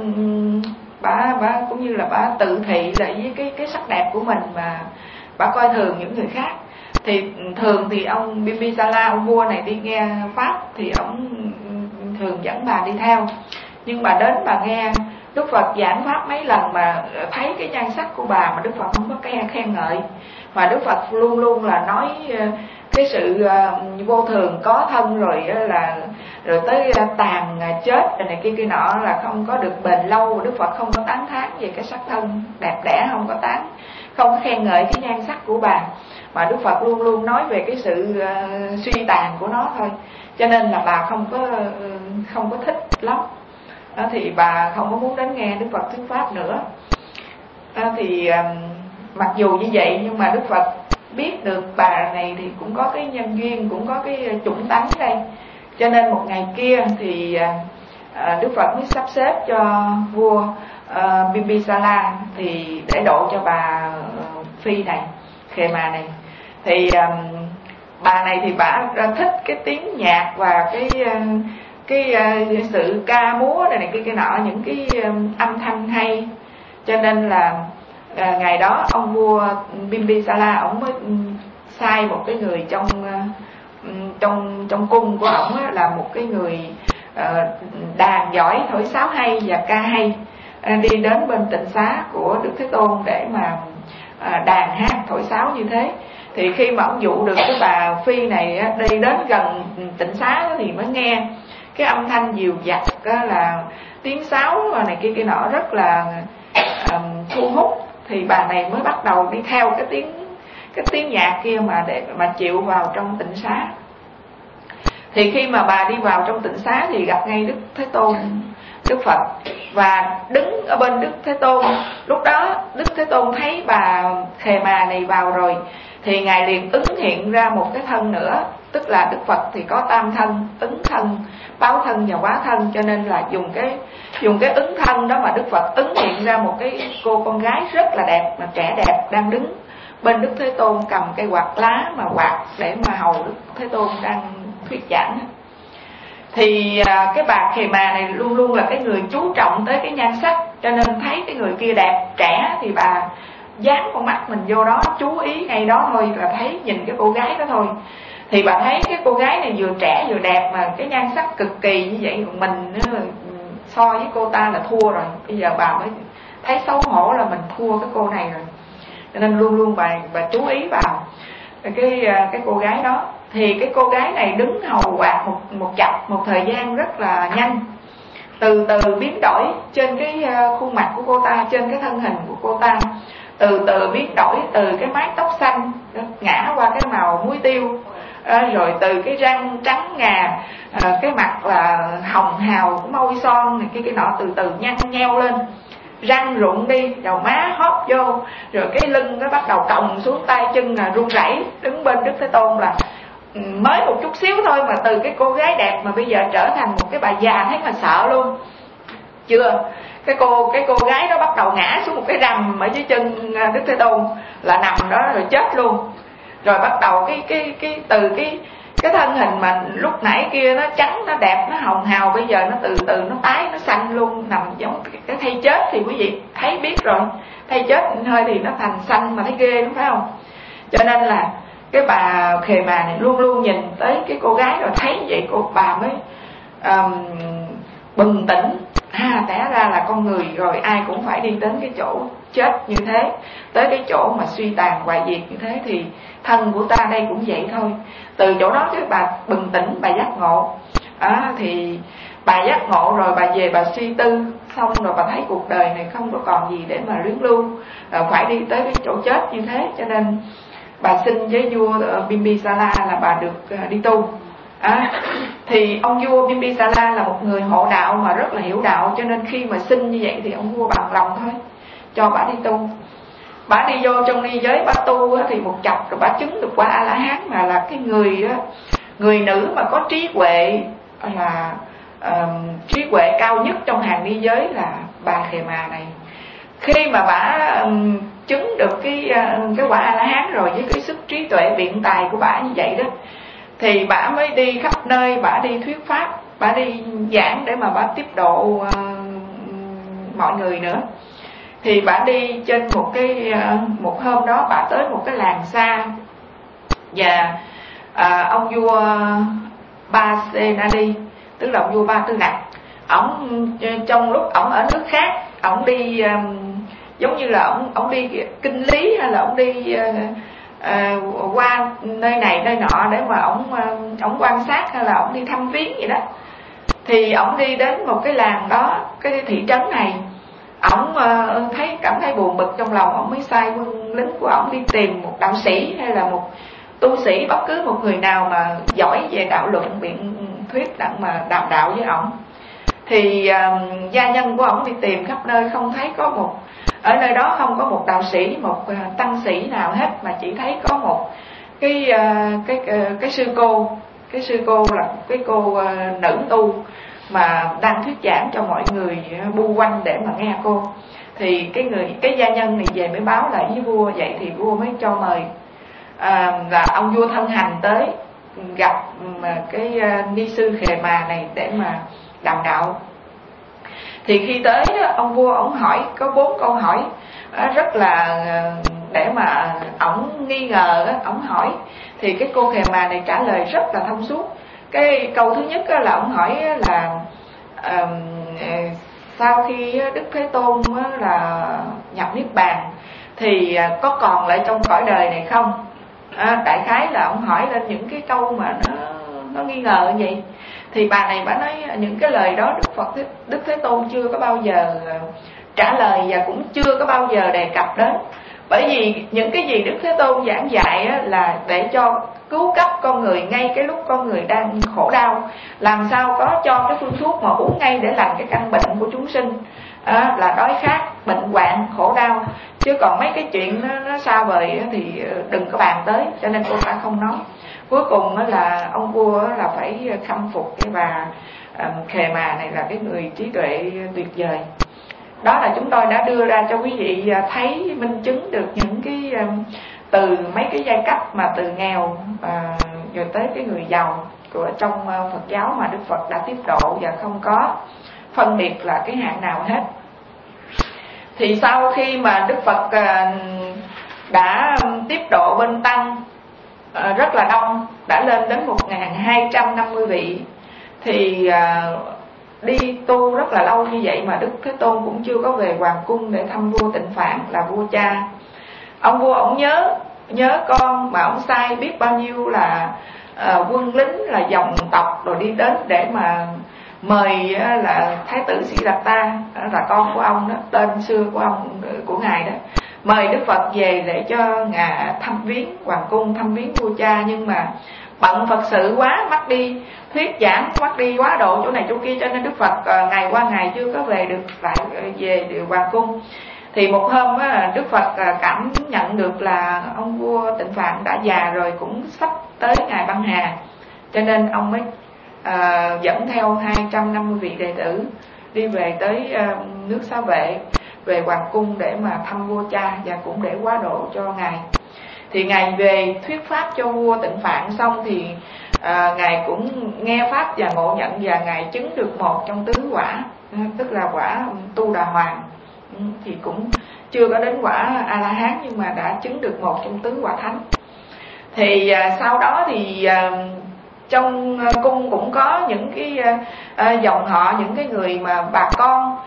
bà cũng như là bà tự thị lại với cái sắc đẹp của mình, mà bà coi thường những người khác. Thì thường thì ông Bimbisara, ông vua này đi nghe pháp thì ông thường dẫn bà đi theo. Nhưng bà đến bà nghe Đức Phật giảng pháp mấy lần mà thấy cái nhan sắc của bà mà Đức Phật không có khen ngợi, mà Đức Phật luôn luôn là nói cái sự vô thường có thân, rồi tới tàn chết rồi này kia nọ, là không có được bền lâu. Đức Phật không có tán thán về cái sắc thân đẹp đẽ, không có khen ngợi cái nhan sắc của bà, mà Đức Phật luôn luôn nói về cái sự suy tàn của nó thôi. Cho nên là bà không có thích lắm. Thì bà không có muốn đến nghe Đức Phật thuyết pháp nữa. Thì mặc dù như vậy nhưng mà Đức Phật biết được bà này thì cũng có cái nhân duyên, cũng có cái chủng tánh đây. Cho nên một ngày kia thì Đức Phật mới sắp xếp cho vua Bimbisara thì để độ cho bà phi này, Khema này. Thì bà này thì bà thích cái tiếng nhạc và cái sự ca múa này kia nọ, những cái âm thanh hay. Cho nên là ngày đó ông vua Bimbisara ông mới sai một cái người trong cung của ổng là một cái người đàn giỏi, thổi sáo hay và ca hay, đi đến bên tịnh xá của Đức Thế Tôn để mà đàn hát thổi sáo như thế. Thì khi mà ông dụ được cái bà phi này đi đến gần tịnh xá thì mới nghe cái âm thanh dìu dặt là tiếng sáo này kia nọ rất là thu hút, thì bà này mới bắt đầu đi theo cái tiếng nhạc kia mà để mà chịu vào trong tịnh xá. Thì khi mà bà đi vào trong tịnh xá thì gặp ngay Đức Thế Tôn, Đức Phật, và đứng ở bên Đức Thế Tôn. Lúc đó Đức Thế Tôn thấy bà Khề Mà này vào rồi thì ngài liền ứng hiện ra một cái thân nữa, tức là Đức Phật thì có tam thân, ứng thân, báo thân và hóa thân, cho nên là dùng cái ứng thân đó mà Đức Phật ứng hiện ra một cái cô con gái rất là đẹp, mà trẻ đẹp, đang đứng bên Đức Thế Tôn cầm cây quạt lá mà quạt để mà hầu Đức Thế Tôn đang thuyết giảng. Thì cái bà Khề Mà này luôn luôn là cái người chú trọng tới cái nhan sắc, cho nên thấy cái người kia đẹp trẻ thì bà dán con mắt mình vô đó, chú ý ngay đó thôi, là thấy nhìn cái cô gái đó thôi. Thì bà thấy cái cô gái này vừa trẻ vừa đẹp mà cái nhan sắc cực kỳ như vậy, mình so với cô ta là thua rồi. Bây giờ bà mới thấy xấu hổ là mình thua cái cô này rồi, cho nên luôn luôn bà chú ý vào cái cô gái đó. Thì cái cô gái này đứng hầu quạt một chập một thời gian rất là nhanh, từ từ biến đổi trên cái khuôn mặt của cô ta, trên cái thân hình của cô ta, từ từ biến đổi, từ cái mái tóc xanh ngã qua cái màu muối tiêu, rồi từ cái răng trắng ngà, cái mặt là hồng hào của môi son này kia nọ, từ từ nhăn nheo lên, răng rụng đi, đầu má hóp vô, rồi cái lưng nó bắt đầu còng xuống, tay chân là run rẩy, đứng bên Đức Thế Tôn là mới một chút xíu thôi mà từ cái cô gái đẹp mà bây giờ trở thành một cái bà già, thấy mà sợ luôn chưa. Cái cô gái đó bắt đầu ngã xuống một cái rằm ở dưới chân Đức Thế Tôn, là nằm đó rồi chết luôn. Rồi bắt đầu từ cái thân hình mà lúc nãy kia nó trắng, nó đẹp, nó hồng hào, bây giờ nó từ từ nó tái, nó xanh luôn, nằm giống cái thây chết. Thì quý vị thấy biết rồi, thây chết hơi thì nó thành xanh mà thấy ghê đúng phải không. Cho nên là cái bà Khề Mà này luôn luôn nhìn tới cái cô gái rồi thấy vậy bà mới bừng tỉnh, té ra là con người rồi ai cũng phải đi đến cái chỗ chết như thế, tới cái chỗ mà suy tàn hoại diệt như thế, thì thân của ta đây cũng vậy thôi. Từ chỗ đó cái bà bừng tỉnh, bà giác ngộ. Thì bà giác ngộ rồi bà về bà suy tư xong rồi bà thấy cuộc đời này không có còn gì để mà luyến lưu, phải đi tới cái chỗ chết như thế, cho nên bà xin với vua Bimbisara là bà được đi tu. Thì ông vua Bimbisara là một người hộ đạo mà rất là hiểu đạo, cho nên khi mà xin như vậy thì ông vua bằng lòng thôi cho bà đi tu. Bà đi vô trong ni giới bà tu thì một chập rồi bà chứng được qua A-la-hán, mà là cái người nữ mà có trí huệ, là trí huệ cao nhất trong hàng ni giới là bà Khề Mà này. Khi mà bà chứng được cái quả A-la-hán rồi, với cái sức trí tuệ biện tài của bà như vậy đó, thì bà mới đi khắp nơi, bà đi thuyết pháp, bà đi giảng để mà bà tiếp độ mọi người nữa. Thì bà đi trên một hôm đó bà tới một cái làng xa, và ông vua Ba Senadi, tức là ông vua Ba Tư Nặc, ổng trong lúc ổng ở nước khác, ổng đi giống như là ổng đi kinh lý, hay là ổng đi qua nơi này nơi nọ để mà ổng quan sát, hay là ổng đi thăm viếng vậy đó. Thì ổng đi đến một cái làng đó, cái thị trấn này, ổng cảm thấy buồn bực trong lòng, ổng mới sai quân lính của ổng đi tìm một đạo sĩ hay là một tu sĩ, bất cứ một người nào mà giỏi về đạo luận biện thuyết đặng mà đàm đạo với ổng. Thì gia nhân của ổng đi tìm khắp nơi, không thấy có một, ở nơi đó không có một đạo sĩ, một tăng sĩ nào hết, mà chỉ thấy có một cái sư cô. Cái sư cô là cái cô nữ tu mà đang thuyết giảng cho mọi người bu quanh để mà nghe cô. Thì cái gia nhân này về mới báo lại với vua, vậy thì vua mới cho mời là ông vua thân hành tới gặp cái ni sư Khề Mà này để mà đàm đạo. Thì khi tới ông vua ổng hỏi có 4 câu hỏi rất là để mà ổng nghi ngờ, ổng hỏi thì cái cô Khề Mà này trả lời rất là thông suốt. Cái câu thứ nhất là ổng hỏi là sau khi Đức Thế Tôn là nhập niết bàn thì có còn lại trong cõi đời này không? Đại khái là ổng hỏi lên những cái câu mà nó nghi ngờ như vậy. Thì bà này bà nói những cái lời đó Đức Thế Tôn chưa có bao giờ trả lời, và cũng chưa có bao giờ đề cập đến. Bởi vì những cái gì Đức Thế Tôn giảng dạy là để cho cứu cấp con người ngay cái lúc con người đang khổ đau. Làm sao có cho cái phương thuốc mà uống ngay để lành cái căn bệnh của chúng sinh, là đói khát, bệnh hoạn, khổ đau. Chứ còn mấy cái chuyện nó xa vời thì đừng có bàn tới. Cho nên cô ta không nói. Cuối cùng là ông vua là phải khâm phục cái bà Khề Mà này là cái người trí tuệ tuyệt vời. Đó là chúng tôi đã đưa ra cho quý vị thấy, minh chứng được những cái từ mấy cái giai cấp mà từ nghèo rồi tới cái người giàu của trong Phật giáo mà Đức Phật đã tiếp độ, và không có phân biệt là cái hạng nào hết. Thì sau khi mà Đức Phật đã tiếp độ bên tăng rất là đông, đã lên đến 1250 vị, thì đi tu rất là lâu như vậy mà Đức Thế Tôn cũng chưa có về hoàng cung để thăm vua Tịnh Phạn là vua cha. Ông vua ổng nhớ con, mà ổng sai biết bao nhiêu là quân lính, là dòng tộc rồi đi đến để mà mời là Thái tử Sĩ Đạt Ta, là con của ông đó, tên xưa của ông, của ngài đó, mời Đức Phật về để cho ngài thăm viếng hoàng cung, thăm viếng vua cha. Nhưng mà bận Phật sự quá, mắc đi thuyết giảng, mắc đi quá độ chỗ này chỗ kia, cho nên Đức Phật ngày qua ngày chưa có về được lại về hoàng cung. Thì một hôm Đức Phật cảm nhận được là ông vua Tịnh Phạn đã già rồi, cũng sắp tới ngày băng hà, cho nên ông mới dẫn theo 250 vị đệ tử đi về tới nước Xá Vệ, về hoàng cung để mà thăm vua cha và cũng để quá độ cho ngài. Thì ngài về thuyết pháp cho vua Tịnh Phạn xong thì ngài cũng nghe pháp và ngộ nhận, và ngài chứng được một trong tứ quả, tức là quả Tu Đà Hoàng. Thì cũng chưa có đến quả A La Hán, nhưng mà đã chứng được một trong tứ quả thánh. Thì sau đó thì trong cung cũng có những cái dòng họ, những cái người mà bà con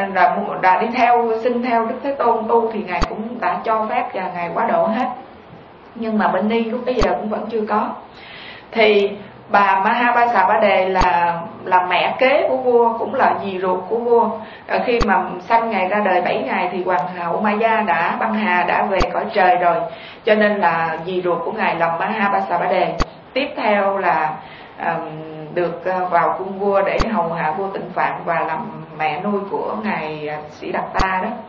đã đi theo, xin theo Đức Thế Tôn tu, thì ngài cũng đã cho phép và ngài quá độ hết. Nhưng mà bên Ni lúc bấy giờ cũng vẫn chưa có. Thì bà Mahapasa Ba Đề là mẹ kế của vua, cũng là dì ruột của vua. Khi mà sanh ngài ra đời 7 ngày thì hoàng hậu Maya đã băng hà, đã về cõi trời rồi, cho nên là dì ruột của ngài là Mahapasa Ba Đề tiếp theo là được vào cung vua để hầu hạ vua Tịnh Phạn và làm mẹ nuôi của ngài Sĩ Đạt Ta đó.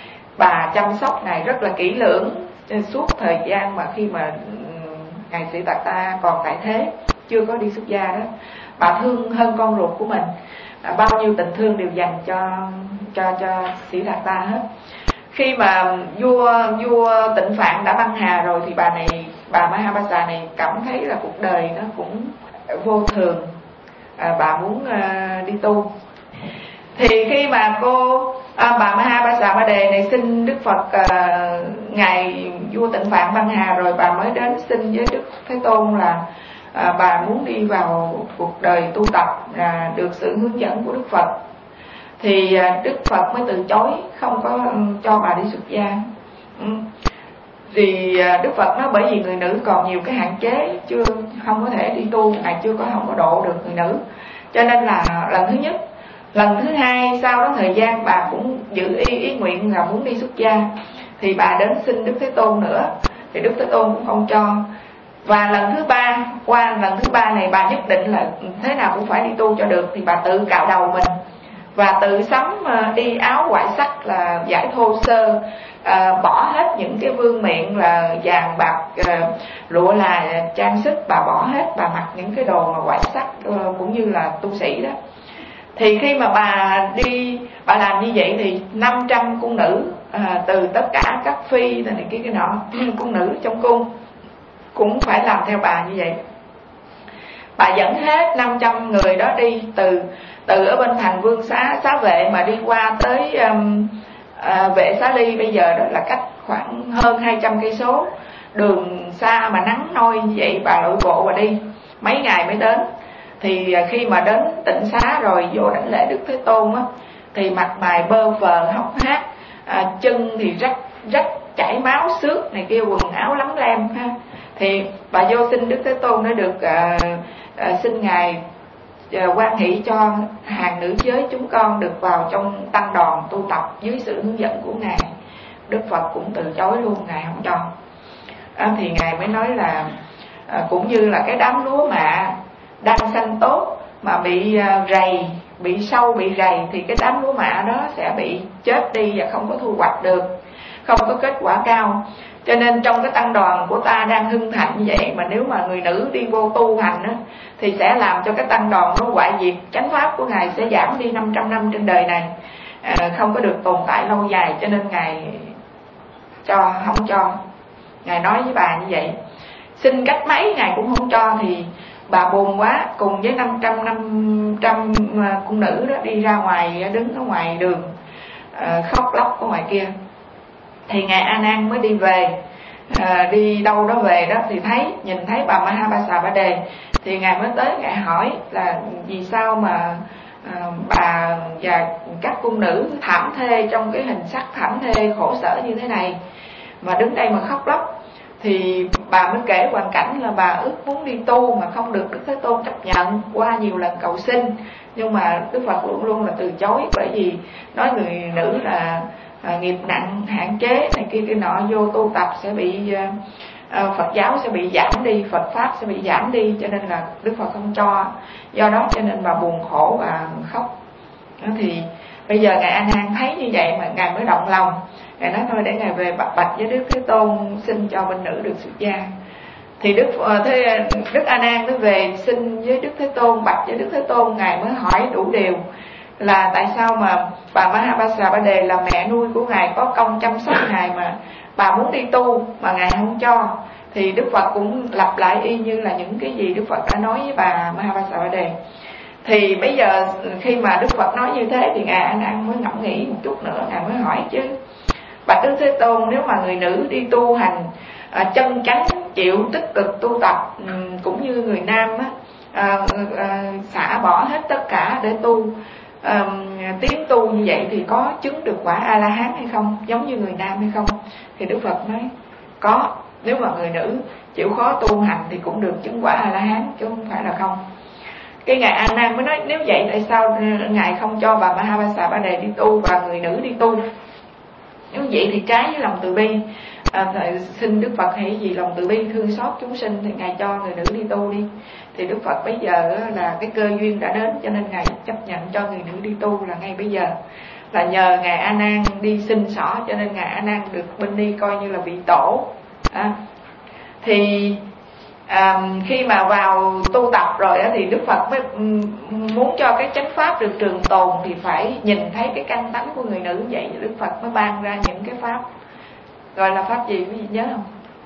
Bà chăm sóc ngài rất là kỹ lưỡng suốt thời gian mà khi mà ngài Sĩ Đạt Ta còn tại thế, chưa có đi xuất gia đó. Bà thương hơn con ruột của mình, bao nhiêu tình thương đều dành cho Sĩ Đạt Ta hết. Khi mà vua Tịnh Phạn đã băng hà rồi thì bà Mahapasa này cảm thấy là cuộc đời nó cũng vô thường, bà muốn đi tu. Thì khi mà bà Mahapasa Ba Đề này xin Đức Phật, ngày vua Tịnh Phạn băng hà rồi, bà mới đến xin với Đức Thế Tôn là bà muốn đi vào cuộc đời tu tập, được sự hướng dẫn của Đức Phật. Thì Đức Phật mới từ chối, không có cho bà đi xuất gia. Thì Đức Phật nói bởi vì người nữ còn nhiều cái hạn chế, không có thể đi tu, ngài không có độ được người nữ. Cho nên là lần thứ nhất. Lần thứ hai, sau đó thời gian bà cũng giữ ý nguyện là muốn đi xuất gia, thì bà đến xin Đức Thế Tôn nữa, thì Đức Thế Tôn cũng không cho. Và lần thứ ba, qua lần thứ ba này bà nhất định là thế nào cũng phải đi tu cho được, thì bà tự cạo đầu mình và tự sắm y áo ngoại sắc là vải thô sơ, bỏ hết những cái vương miện là vàng bạc, lụa là trang sức, bà bỏ hết, bà mặc những cái đồ mà ngoại sắc cũng như là tu sĩ đó. Thì khi mà bà làm như vậy thì 500 cung nữ, từ tất cả các phi này kia cái nọ, cung nữ trong cung cũng phải làm theo bà như vậy. Bà dẫn hết 500 người đó đi từ ở bên thành Vương Xá Vệ mà đi qua tới Vệ Xá Ly, bây giờ đó là cách khoảng hơn 200 cây số, đường xa mà nắng nôi như vậy, bà lội bộ và đi mấy ngày mới đến. Thì khi mà đến Tịnh Xá rồi vô đảnh lễ Đức Thế Tôn á, thì mặt mày bơ phờ hốc hác, chân thì rách chảy máu xước này kia, quần áo lấm lem ha. Thì bà vô xin Đức Thế Tôn để được xin ngài hoan hỷ cho hàng nữ giới chúng con được vào trong tăng đoàn tu tập dưới sự hướng dẫn của Ngài. Đức Phật cũng từ chối luôn, Ngài không cho. Thì Ngài mới nói là cũng như là cái đám lúa mạ đang xanh tốt mà bị rầy, bị sâu, bị rầy, thì cái đám lúa mạ đó sẽ bị chết đi và không có thu hoạch được, không có kết quả cao. Cho nên trong cái tăng đoàn của ta đang hưng thịnh như vậy, mà nếu mà người nữ đi vô tu hành á, thì sẽ làm cho cái tăng đoàn nó hoại diệt, chánh pháp của Ngài sẽ giảm đi 500 năm trên đời này, không có được tồn tại lâu dài. Cho nên Ngài không cho. Ngài nói với bà như vậy, xin cách mấy Ngài cũng không cho. Thì bà buồn quá, cùng với 500 cung nữ đó đi ra ngoài, đứng ở ngoài đường khóc lóc ở ngoài kia. Thì Ngài A Nan mới đi về, đi đâu đó về đó thì nhìn thấy bà Mahapasa Ba Đề. Thì Ngài mới tới, Ngài hỏi là vì sao mà bà và các cung nữ thảm thê, trong cái hình sắc thảm thê khổ sở như thế này mà đứng đây mà khóc lóc. Thì bà mới kể hoàn cảnh là bà ước muốn đi tu mà không được Đức Thế Tôn chấp nhận, qua nhiều lần cầu xin nhưng mà Đức Phật luôn luôn là từ chối. Bởi vì nói người nữ là nghiệp nặng, hạn chế này kia nọ, vô tu tập sẽ bị Phật giáo sẽ bị giảm đi, Phật pháp sẽ bị giảm đi, cho nên là Đức Phật không cho. Do đó cho nên bà buồn khổ và khóc. Thì bây giờ Ngài A Nan thấy như vậy mà Ngài mới động lòng. Ngài nói thôi để Ngài về bạch với Đức Thế Tôn xin cho bên nữ được xuất gia. Thì Đức A Nan mới về xin với Đức Thế Tôn, bạch với Đức Thế Tôn. Ngài mới hỏi đủ điều là tại sao mà bà Mahapasa Ba Đề là mẹ nuôi của Ngài, có công chăm sóc Ngài, mà bà muốn đi tu mà Ngài không cho. Thì Đức Phật cũng lặp lại y như là những cái gì Đức Phật đã nói với bà Mahapasa Ba Đề. Thì bây giờ khi mà Đức Phật nói như thế thì Ngài A Nan mới ngẫm nghĩ một chút nữa. Ngài mới hỏi chứ, bạch Đức Thế Tôn, nếu mà người nữ đi tu hành chân chánh, chịu tích cực tu tập cũng như người nam xả bỏ hết tất cả để tu, tiến tu như vậy thì có chứng được quả A-la-hán hay không, giống như người nam hay không? Thì Đức Phật nói có. Nếu mà người nữ chịu khó tu hành thì cũng được chứng quả A-la-hán, chứ không phải là không. Cái Ngài A Nan mới nói nếu vậy tại sao Ngài không cho bà Mahapasa Ba Đề đi tu và người nữ đi tu? Nếu vậy thì trái với lòng từ bi. Xin Đức Phật hãy vì lòng từ bi thương xót chúng sinh thì Ngài cho người nữ đi tu đi. Thì Đức Phật bây giờ là cái cơ duyên đã đến, cho nên Ngài chấp nhận cho người nữ đi tu là ngay bây giờ. Là nhờ Ngài A Nan đi xin xỏ, cho nên Ngài A Nan được bên đi coi như là vị tổ. Thì khi mà vào tu tập rồi thì Đức Phật mới muốn cho cái chánh pháp được trường tồn thì phải nhìn thấy cái căn tánh của người nữ vậy. Đức Phật mới ban ra những cái pháp, gọi là pháp gì quý vị nhớ không?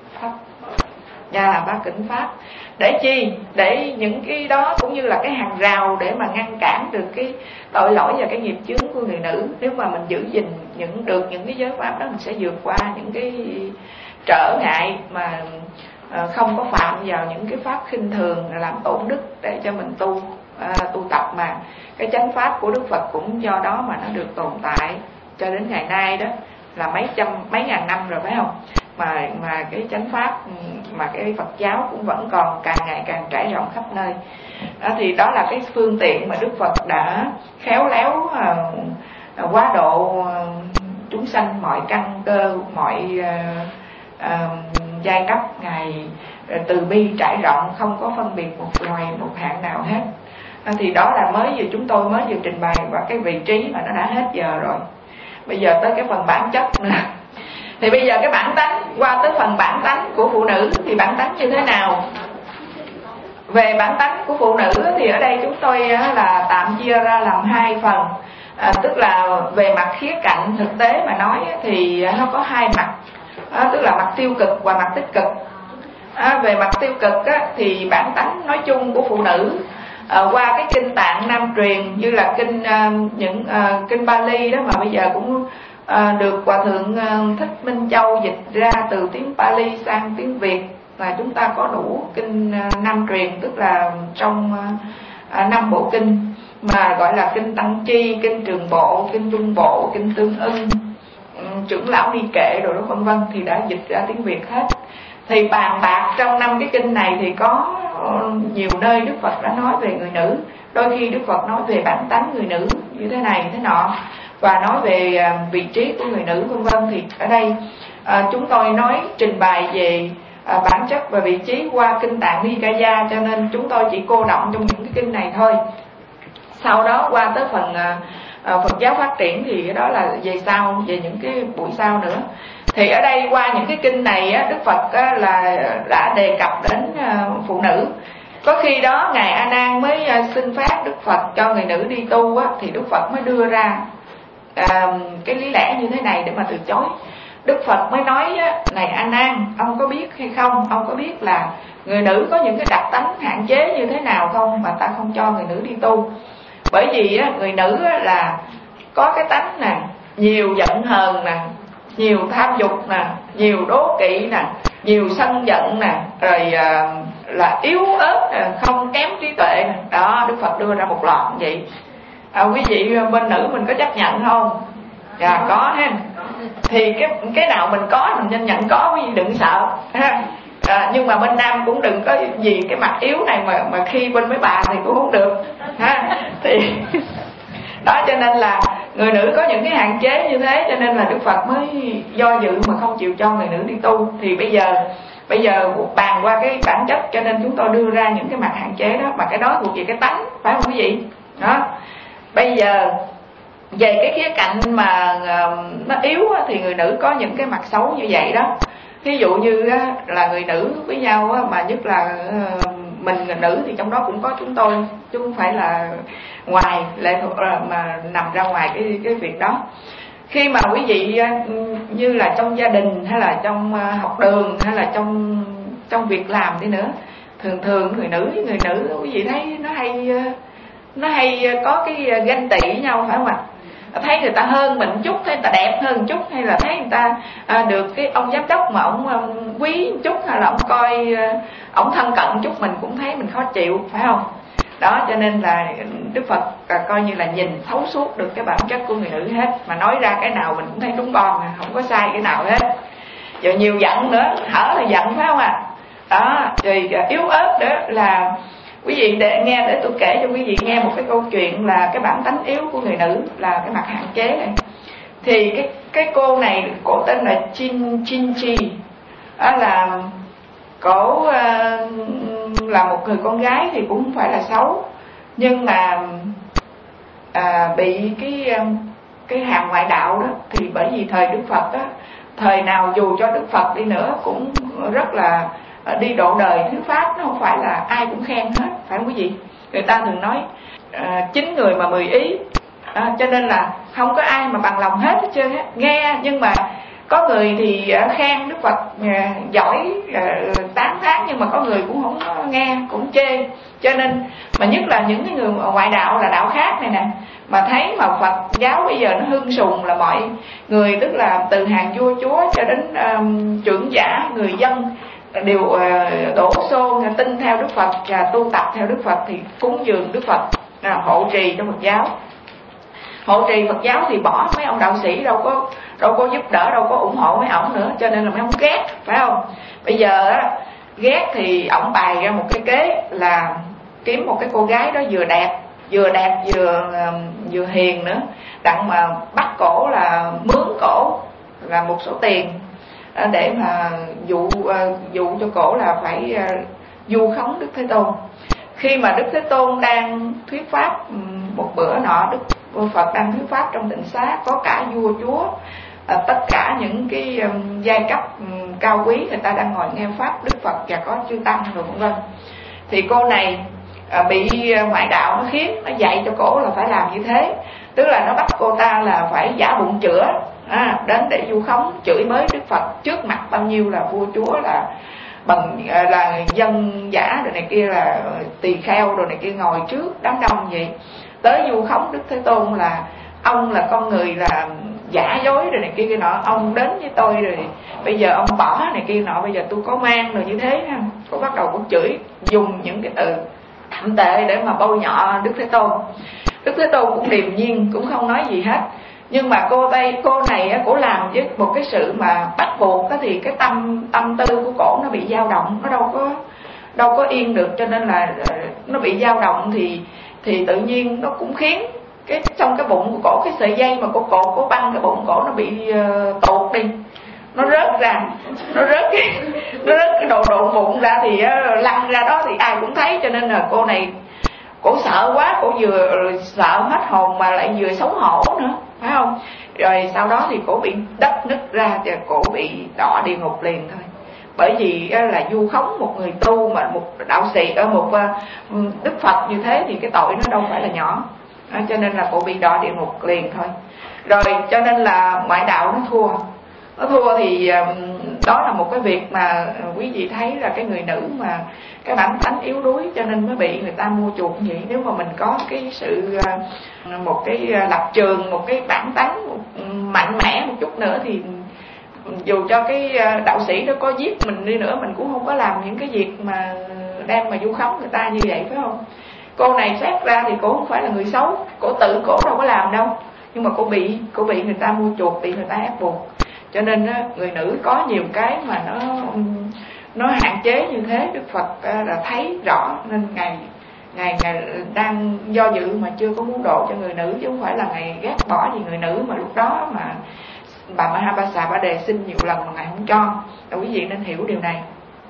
Pháp bát cửnh pháp. Để chi? Để những cái đó cũng như là cái hàng rào để mà ngăn cản được cái tội lỗi và cái nghiệp chướng của người nữ. Nếu mà mình giữ gìn được những cái giới pháp đó, mình sẽ vượt qua những cái trở ngại mà không có phạm vào những cái pháp khinh thường làm tổn đức để cho mình tu tập. Mà cái chánh pháp của Đức Phật cũng do đó mà nó được tồn tại cho đến ngày nay đó, là mấy ngàn năm rồi phải không? Mà cái chánh pháp, mà cái Phật giáo cũng vẫn còn càng ngày càng trải rộng khắp nơi. Thì đó là cái phương tiện mà Đức Phật đã khéo léo quá độ chúng sanh mọi căn cơ, mọi giai cấp. Ngài từ bi trải rộng, không có phân biệt một loài một hạng nào hết. Thì đó là chúng tôi mới vừa trình bày vào cái vị trí mà nó đã hết giờ rồi. Bây giờ tới cái phần bản chất nữa. Thì bây giờ cái bản tánh, qua tới phần bản tánh của phụ nữ thì bản tánh như thế nào? Về bản tánh của phụ nữ thì ở đây chúng tôi là tạm chia ra làm hai phần. Tức là về mặt khía cạnh thực tế mà nói thì nó có hai mặt, tức là mặt tiêu cực và mặt tích cực. Về mặt tiêu cực thì bản tánh nói chung của phụ nữ qua cái kinh Tạng Nam truyền, như là những kinh Pali đó mà bây giờ cũng được Hòa Thượng Thích Minh Châu dịch ra từ tiếng Pali sang tiếng Việt, là chúng ta có đủ kinh Nam truyền, tức là trong 5 bộ kinh mà gọi là kinh Tăng Chi, kinh Trường Bộ, kinh Trung Bộ, kinh Tương Ưng, Trưởng Lão Ni Kệ rồi đó vân vân, thì đã dịch ra tiếng Việt hết. Thì bàn bạc trong 5 cái kinh này thì có nhiều nơi Đức Phật đã nói về người nữ, Đôi khi Đức Phật nói về bản tánh người nữ như thế này thế nọ, và nói về vị trí của người nữ vân vân. Thì ở đây chúng tôi nói trình bày về bản chất và vị trí qua kinh Tạng Nikaya, cho nên chúng tôi chỉ cô động trong những cái kinh này thôi. Sau đó qua tới phần Phật giáo phát triển thì cái đó là về sau, về những cái buổi sau nữa. Thì ở đây qua những cái kinh này Đức Phật là đã đề cập đến phụ nữ. Có khi đó ngài A Nan mới xin phép Đức Phật cho người nữ đi tu thì Đức Phật mới đưa ra cái lý lẽ như thế này để mà từ chối. Đức Phật mới nói này A Nan, ông có biết hay không, ông có biết là người nữ có những cái đặc tánh hạn chế như thế nào không mà ta không cho người nữ đi tu? Bởi vì người nữ là có cái tánh nè, nhiều giận hờn nè, nhiều tham dục nè, nhiều đố kỵ nè, nhiều sân giận nè, rồi là yếu ớt nè, không kém trí tuệ nè. Đó, Đức Phật đưa ra một loạt vậy. Quý vị bên nữ mình có chấp nhận không? Dạ có ha. Thì cái nào mình có mình nên nhận có, quý vị đừng sợ ha. Nhưng mà bên nam cũng đừng có vì cái mặt yếu này mà khi bên mấy bà thì cũng không được ha. Thì đó, cho nên là người nữ có những cái hạn chế như thế, cho nên là Đức Phật mới do dự mà không chịu cho người nữ đi tu. Thì bây giờ bàn qua cái bản chất, cho nên chúng tôi đưa ra những cái mặt hạn chế đó, mà cái đó thuộc về cái tánh, phải không quý vị? Đó. Bây giờ về cái khía cạnh mà nó yếu thì người nữ có những cái mặt xấu như vậy đó. Ví dụ như là người nữ với nhau mà nhất là mình người nữ thì trong đó cũng có chúng tôi, chứ không phải là ngoài lệ thuộc mà nằm ra ngoài cái việc đó. Khi mà quý vị như là trong gia đình hay là trong học đường hay là trong việc làm đi nữa, thường người nữ với người nữ quý vị thấy nó hay có cái ganh tị với nhau, phải không ạ? Thấy người ta hơn mình chút, thấy người ta đẹp hơn một chút, hay là thấy người ta được cái ông giám đốc mà ông quý một chút, hay là ông coi ông thân cận chút, mình cũng thấy mình khó chịu, phải không? Đó, cho nên là Đức Phật coi như là nhìn thấu suốt được cái bản chất của người nữ hết, mà nói ra cái nào mình cũng thấy đúng bon, không có sai cái nào hết. Rồi nhiều giận nữa, hở là giận, phải không ạ? Đó, rồi yếu ớt đó là quý vị để tôi kể cho quý vị nghe một cái câu chuyện là cái bản tánh yếu của người nữ, là cái mặt hạn chế này. Thì cái cô này, cổ tên là Chin Chi, đó là cổ là một người con gái thì cũng không phải là xấu, nhưng mà bị cái hàng ngoại đạo đó. Thì bởi vì thời Đức Phật đó, thời nào dù cho Đức Phật đi nữa cũng rất là đi độ đời thuyết pháp, nó không phải là ai cũng khen hết, phải không quý vị? Người ta thường nói 9 người mà 10 ý, cho nên là không có ai mà bằng lòng hết trơn á. Nghe nhưng mà có người thì khen Đức Phật giỏi, tán thán, nhưng mà có người cũng không nghe, cũng chê. Cho nên mà nhất là những cái người ngoại đạo, là đạo khác này nè, mà thấy mà Phật giáo bây giờ nó hưng sùng, là mọi người, tức là từ hàng vua chúa cho đến trưởng giả, người dân đều đổ xô tin theo Đức Phật, tu tập theo Đức Phật, thì cúng dường Đức Phật, hộ trì trong Phật giáo. Hộ trì Phật giáo thì bỏ mấy ông đạo sĩ đâu có giúp đỡ, đâu có ủng hộ mấy ổng nữa, cho nên là mấy ông ghét, phải không? Bây giờ ghét thì ổng bày ra một cái kế là kiếm một cái cô gái đó vừa đẹp vừa hiền nữa, đặng mà bắt cổ, là mướn cổ là một số tiền để mà dụ cho cổ là phải vu khống Đức Thế Tôn. Khi mà Đức Thế Tôn đang thuyết pháp một bữa nọ, Đức Phật đang thuyết pháp trong tịnh xá, có cả vua chúa, tất cả những cái giai cấp cao quý, người ta đang ngồi nghe pháp Đức Phật, và có chư tăng rồi vân vân. Thì cô này bị ngoại đạo nó khiến, nó dạy cho cổ là phải làm như thế, tức là nó bắt cô ta là phải giả bụng chữa, đến để vu khống, chửi bới Đức Phật trước mặt bao nhiêu là vua chúa, là bằng là dân giả rồi này kia, là tỳ kheo rồi này kia, ngồi trước đám đông vậy, tới vu khống Đức Thế Tôn là ông là con người là giả dối rồi này kia kia nọ, ông đến với tôi rồi bây giờ ông bỏ này kia nọ, bây giờ tôi có mang rồi như thế ha. Cô bắt đầu cũng chửi, dùng những cái từ thậm tệ để mà bôi nhọ Đức Thế Tôn. Đức Thế Tôn cũng điềm nhiên, cũng không nói gì hết. Nhưng mà cô này cổ làm với một cái sự mà bắt buộc đó, thì cái tâm tư của cổ nó bị dao động, nó đâu có yên được, cho nên là nó bị dao động. Thì thì tự nhiên nó cũng khiến trong cái bụng của cổ, cái sợi dây mà cổ băng cái bụng cổ nó bị tụt đi, nó rớt ra, nó rớt cái đồ bụng ra thì lăn ra đó thì ai cũng thấy. Cho nên là cô này cổ sợ quá, cổ vừa sợ hết hồn mà lại vừa xấu hổ nữa, phải không? Rồi sau đó thì cổ bị đất nứt ra và cổ bị đọa địa ngục liền thôi. Bởi vì là vu khống một người tu, mà một đạo sĩ, ở một Đức Phật như thế thì cái tội nó đâu phải là nhỏ. Cho nên là cổ bị đọa địa ngục liền thôi. Rồi cho nên là ngoại đạo nó thua thì đó là một cái việc mà quý vị thấy là cái người nữ mà cái bản tánh yếu đuối cho nên mới bị người ta mua chuộc vậy. Nếu mà mình có cái sự một cái lập trường, một cái bản tánh mạnh mẽ một chút nữa thì dù cho cái đạo sĩ đó có giết mình đi nữa, mình cũng không có làm những cái việc mà đem mà vu khống người ta như vậy, phải không? Cô này xét ra thì cô không phải là người xấu, cổ tự cổ đâu có làm đâu, nhưng mà cô bị người ta mua chuộc, bị người ta ép buộc. Cho nên người nữ có nhiều cái mà nó hạn chế như thế. Đức Phật là thấy rõ nên ngài đang do dự mà chưa có muốn độ cho người nữ, chứ không phải là ngài ghét bỏ gì người nữ. Mà lúc đó mà bà Mahapasa bà đề xin nhiều lần mà ngài không cho. Rồi quý vị nên hiểu điều này.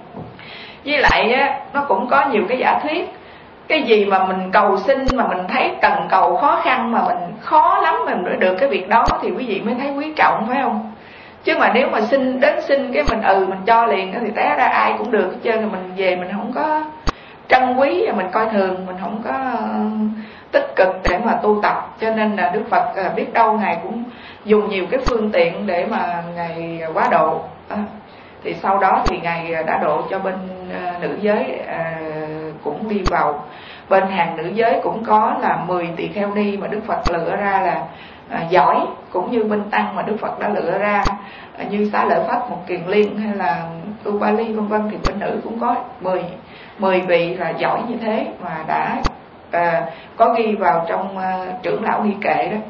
Với lại nó cũng có nhiều cái giả thuyết. Cái gì mà mình cầu xin mà mình thấy cần cầu khó khăn, mà mình khó lắm mình mới được cái việc đó thì quý vị mới thấy quý trọng, phải không? Chứ mà nếu mà xin cái mình cho liền thì té ra ai cũng được hết trơn, rồi mình về mình không có trân quý và mình coi thường, mình không có tích cực để mà tu tập. Cho nên là Đức Phật biết đâu ngài cũng dùng nhiều cái phương tiện để mà ngài quá độ. Thì sau đó thì ngài đã độ cho bên nữ giới, cũng đi vào bên hàng nữ giới cũng có là 10 tỳ kheo ni mà Đức Phật lựa ra là giỏi, cũng như bên tăng mà Đức Phật đã lựa ra như Xá Lợi Phất, Một Kiền Liên hay là Ubali vân vân, thì bên nữ cũng có 10 vị là giỏi như thế mà đã có ghi vào trong trưởng lão Ni Kệ đó.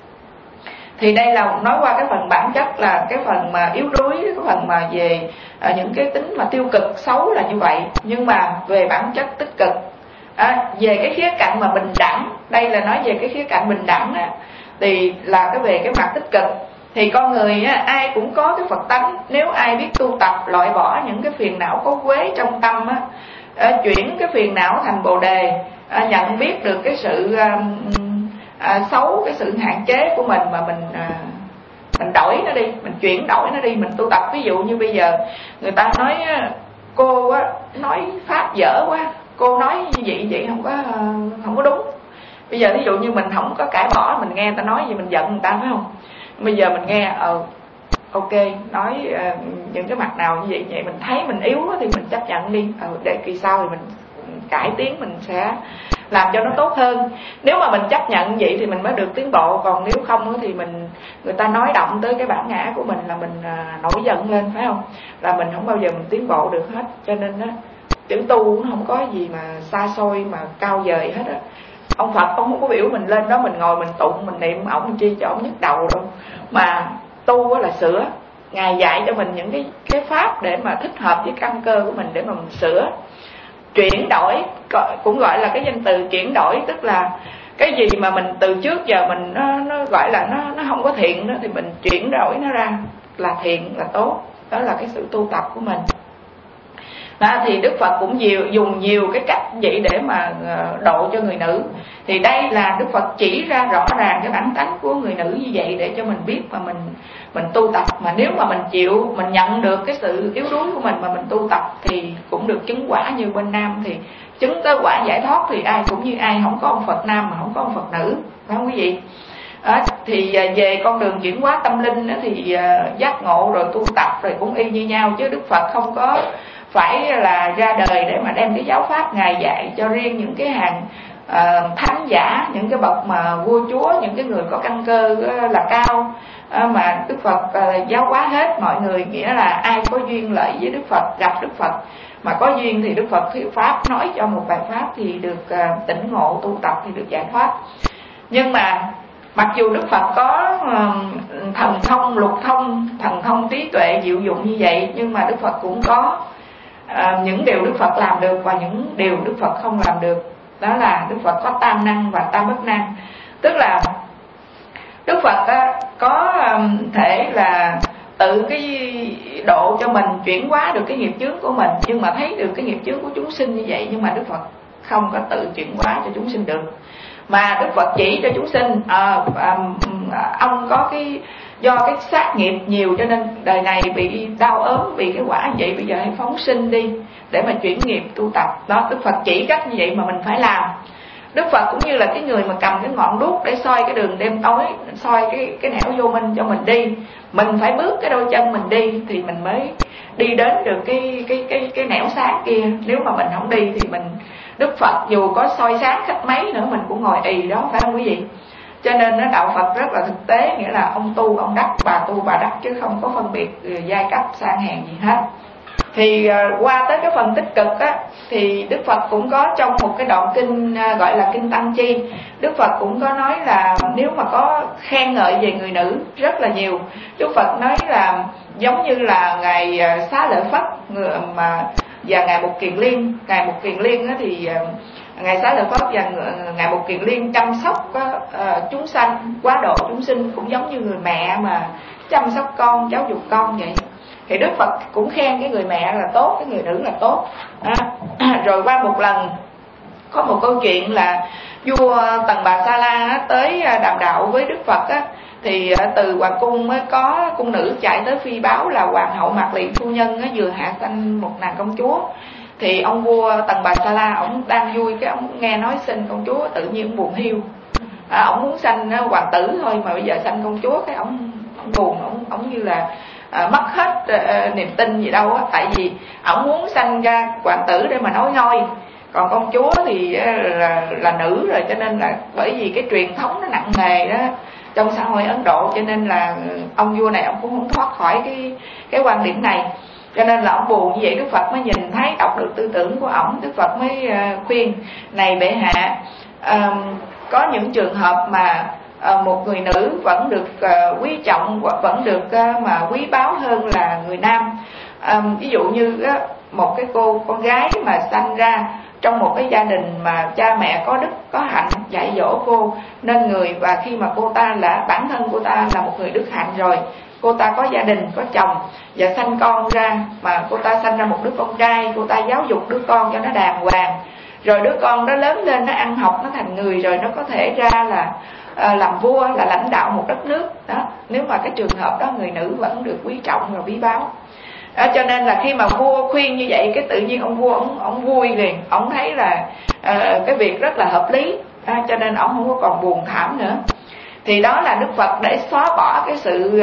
Thì đây là nói qua cái phần bản chất là cái phần mà yếu đuối, cái phần mà về những cái tính mà tiêu cực xấu là như vậy. Nhưng mà về bản chất tích cực, về cái khía cạnh mà bình đẳng, đây là nói về cái khía cạnh bình đẳng á, thì là cái về cái mặt tích cực. Thì con người á, ai cũng có cái Phật tánh. Nếu ai biết tu tập loại bỏ những cái phiền não có quế trong tâm á, chuyển cái phiền não thành Bồ Đề, nhận biết được cái sự xấu, cái sự hạn chế của mình mà mình đổi nó đi, mình chuyển đổi nó đi, mình tu tập. Ví dụ như bây giờ người ta nói cô á, nói pháp dở quá, cô nói như vậy không có đúng. Bây giờ ví dụ như mình không có cãi bỏ, mình nghe người ta nói gì mình giận người ta, phải không? Bây giờ mình nghe ok, nói những cái mặt nào như vậy mình thấy mình yếu thì mình chấp nhận đi, để kỳ sau thì mình cải tiến, mình sẽ làm cho nó tốt hơn. Nếu mà mình chấp nhận vậy thì mình mới được tiến bộ. Còn nếu không thì người ta nói động tới cái bản ngã của mình là mình nổi giận lên, phải không? Là mình không bao giờ mình tiến bộ được hết. Cho nên chữ tu nó không có gì mà xa xôi mà cao vời hết á. Ông Phật ông không có biểu mình lên đó mình ngồi mình tụng mình niệm ổng chi cho ổng nhức đầu đâu. Mà tu là sửa. Ngài dạy cho mình những cái pháp để mà thích hợp với căn cơ của mình để mà mình sửa. Chuyển đổi cũng gọi là cái danh từ chuyển đổi, tức là cái gì mà mình từ trước giờ mình nó gọi là nó không có thiện đó, thì mình chuyển đổi nó ra là thiện, là tốt. Đó là cái sự tu tập của mình. Thì Đức Phật cũng dùng nhiều cái cách vậy để mà độ cho người nữ. Thì đây là Đức Phật chỉ ra rõ ràng cái bản tánh của người nữ như vậy để cho mình biết mà mình tu tập. Mà nếu mà mình chịu, mình nhận được cái sự yếu đuối của mình mà mình tu tập thì cũng được chứng quả như bên nam. Thì chứng tới quả giải thoát thì ai cũng như ai, không có ông Phật nam mà không có ông Phật nữ, phải không quý vị? Thì về con đường chuyển hóa tâm linh thì giác ngộ rồi tu tập rồi cũng y như nhau. Chứ Đức Phật không có phải là ra đời để mà đem cái giáo pháp Ngài dạy cho riêng những cái hàng thánh giả, những cái bậc mà vua chúa, những cái người có căn cơ là cao, mà Đức Phật giáo hóa hết mọi người. Nghĩa là ai có duyên lợi với Đức Phật, gặp Đức Phật mà có duyên thì Đức Phật thuyết pháp, nói cho một bài pháp thì được tỉnh ngộ, tu tập thì được giải thoát. Nhưng mà mặc dù Đức Phật có thần thông, lục thông, thần thông trí tuệ diệu dụng như vậy, nhưng mà Đức Phật cũng có những điều Đức Phật làm được và những điều Đức Phật không làm được. đó là Đức Phật có tam năng và tam bất năng. Tức là Đức Phật có thể là tự cái độ cho mình chuyển hóa được cái nghiệp chướng của mình, nhưng mà thấy được cái nghiệp chướng của chúng sinh như vậy, nhưng mà Đức Phật không có tự chuyển hóa cho chúng sinh được, mà Đức Phật chỉ cho chúng sinh ông có cái do cái sát nghiệp nhiều cho nên đời này bị đau ốm, bị cái quả như vậy, bây giờ hãy phóng sinh đi để mà chuyển nghiệp tu tập. Đó, Đức Phật chỉ cách như vậy mà mình phải làm. Đức Phật cũng như là cái người mà cầm cái ngọn đuốc để soi cái đường đêm tối, soi cái nẻo vô minh cho mình đi. Mình phải bước cái đôi chân mình đi thì mình mới đi đến được cái nẻo sáng kia. Nếu mà mình không đi thì mình, Đức Phật dù có soi sáng cách mấy nữa mình cũng ngồi ì đó, phải không quý vị? Cho nên nó đạo Phật rất là thực tế, nghĩa là ông tu ông đắc, bà tu bà đắc, chứ không có phân biệt giai cấp sang hèn gì hết. Thì qua tới cái phần tích cực á, thì Đức Phật cũng có trong một cái đoạn kinh gọi là kinh Tăng Chi, Đức Phật cũng có nói là nếu mà có khen ngợi về người nữ rất là nhiều. Đức Phật nói là giống như là ngài Xá Lợi Phất mà và ngài Mục Kiền Liên. Ngài Mục Kiền Liên á thì ngài Xá Lợi Phất và ngài Mục Kiền Liên chăm sóc chúng sanh, quá độ chúng sinh, cũng giống như người mẹ mà chăm sóc con, giáo dục con vậy. Thì Đức Phật cũng khen cái người mẹ là tốt, cái người nữ là tốt. Rồi qua một lần có một câu chuyện là vua Tần Bà Sa La tới đàm đạo với Đức Phật á, thì từ hoàng cung mới có cung nữ chạy tới phi báo là hoàng hậu Mạc Lị phu nhân vừa hạ sanh một nàng công chúa. Thì ông vua Tần Bà Sa La ổng đang vui, cái ổng nghe nói sinh công chúa tự nhiên ổng buồn hiu. Ổng muốn sanh hoàng tử thôi mà bây giờ sanh công chúa, cái ổng buồn, ổng như là mất hết niềm tin gì đâu á. Tại vì ổng muốn sanh ra hoàng tử để mà nối ngôi, còn công chúa thì là nữ rồi, cho nên là bởi vì cái truyền thống nó nặng nề đó trong xã hội Ấn Độ, cho nên là ông vua này ông cũng không thoát khỏi cái quan điểm này. Cho nên là ông buồn như vậy, Đức Phật mới nhìn thấy, đọc được tư tưởng của ổng, Đức Phật mới khuyên: này bệ hạ, có những trường hợp mà một người nữ vẫn được quý trọng, vẫn được mà quý báu hơn là người nam. Ví dụ như một cái con gái mà sanh ra trong một cái gia đình mà cha mẹ có đức có hạnh dạy dỗ cô nên người, và khi mà cô ta là bản thân cô ta là một người đức hạnh rồi, cô ta có gia đình có chồng và sanh con ra, mà cô ta sanh ra một đứa con trai, cô ta giáo dục đứa con cho nó đàng hoàng, rồi đứa con đó lớn lên, nó ăn học, nó thành người rồi, nó có thể ra là làm vua, là lãnh đạo một đất nước đó. Nếu mà cái trường hợp đó người nữ vẫn được quý trọng và quý báu. Cho nên là khi mà vua khuyên như vậy, cái tự nhiên ông vua ông vui liền, ông thấy là cái việc rất là hợp lý, cho nên ông không có còn buồn thảm nữa. Thì đó là Đức Phật để xóa bỏ cái sự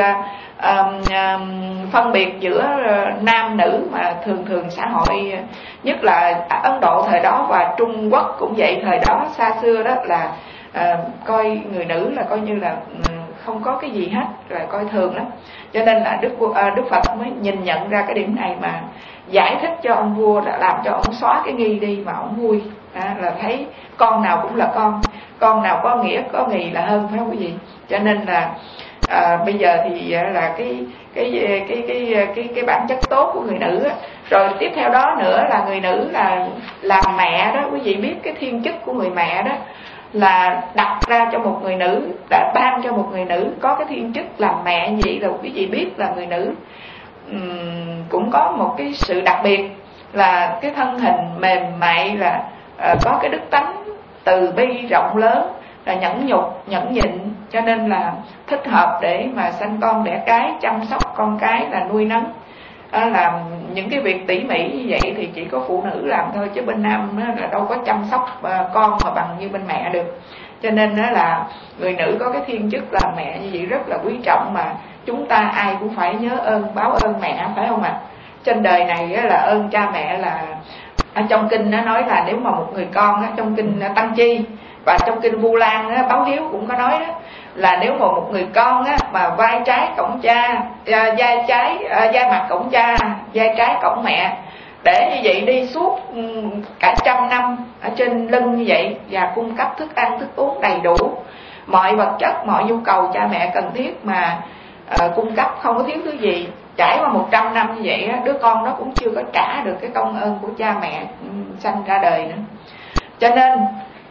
phân biệt giữa nam nữ mà thường xã hội, nhất là Ấn Độ thời đó và Trung Quốc cũng vậy, thời đó xa xưa đó là coi người nữ là coi như là không có cái gì hết, là coi thường lắm. Cho nên là Đức Phật mới nhìn nhận ra cái điểm này mà giải thích cho ông vua, là làm cho ông xóa cái nghi đi mà ông vui, là thấy con nào cũng là con nào có nghĩa có nghì là hơn, phải không quý vị? Cho nên là bây giờ thì là cái bản chất tốt của người nữ á. Rồi tiếp theo đó nữa là người nữ là làm mẹ đó, quý vị biết cái thiên chức của người mẹ đó là đặt ra cho một người nữ, đã ban cho một người nữ có cái thiên chức làm mẹ như vậy, rồi quý vị biết là người nữ cũng có một cái sự đặc biệt là cái thân hình mềm mại, là có cái đức tánh từ bi rộng lớn, là nhẫn nhục nhẫn nhịn, cho nên là thích hợp để mà sanh con đẻ cái, chăm sóc con cái, là nuôi nấng. Làm những cái việc tỉ mỉ như vậy thì chỉ có phụ nữ làm thôi, chứ bên nam là đâu có chăm sóc con mà bằng như bên mẹ được. Cho nên là người nữ có cái thiên chức làm mẹ như vậy rất là quý trọng, mà chúng ta ai cũng phải nhớ ơn báo ơn mẹ, phải không ạ? Trên đời này là ơn cha mẹ là trong kinh nó nói là nếu mà một người con, trong kinh Tăng Chi và trong kinh Vu Lan Báo Hiếu cũng có nói đó, là nếu mà một người con mà vai trái cổng cha, vai mặt cổng cha, vai trái cổng mẹ, để như vậy đi suốt cả 100 năm ở trên lưng như vậy, và cung cấp thức ăn thức uống đầy đủ, mọi vật chất mọi nhu cầu cha mẹ cần thiết mà cung cấp, không có thiếu thứ gì, trải qua 100 năm như vậy, đứa con nó cũng chưa có trả được cái công ơn của cha mẹ sanh ra đời nữa. Cho nên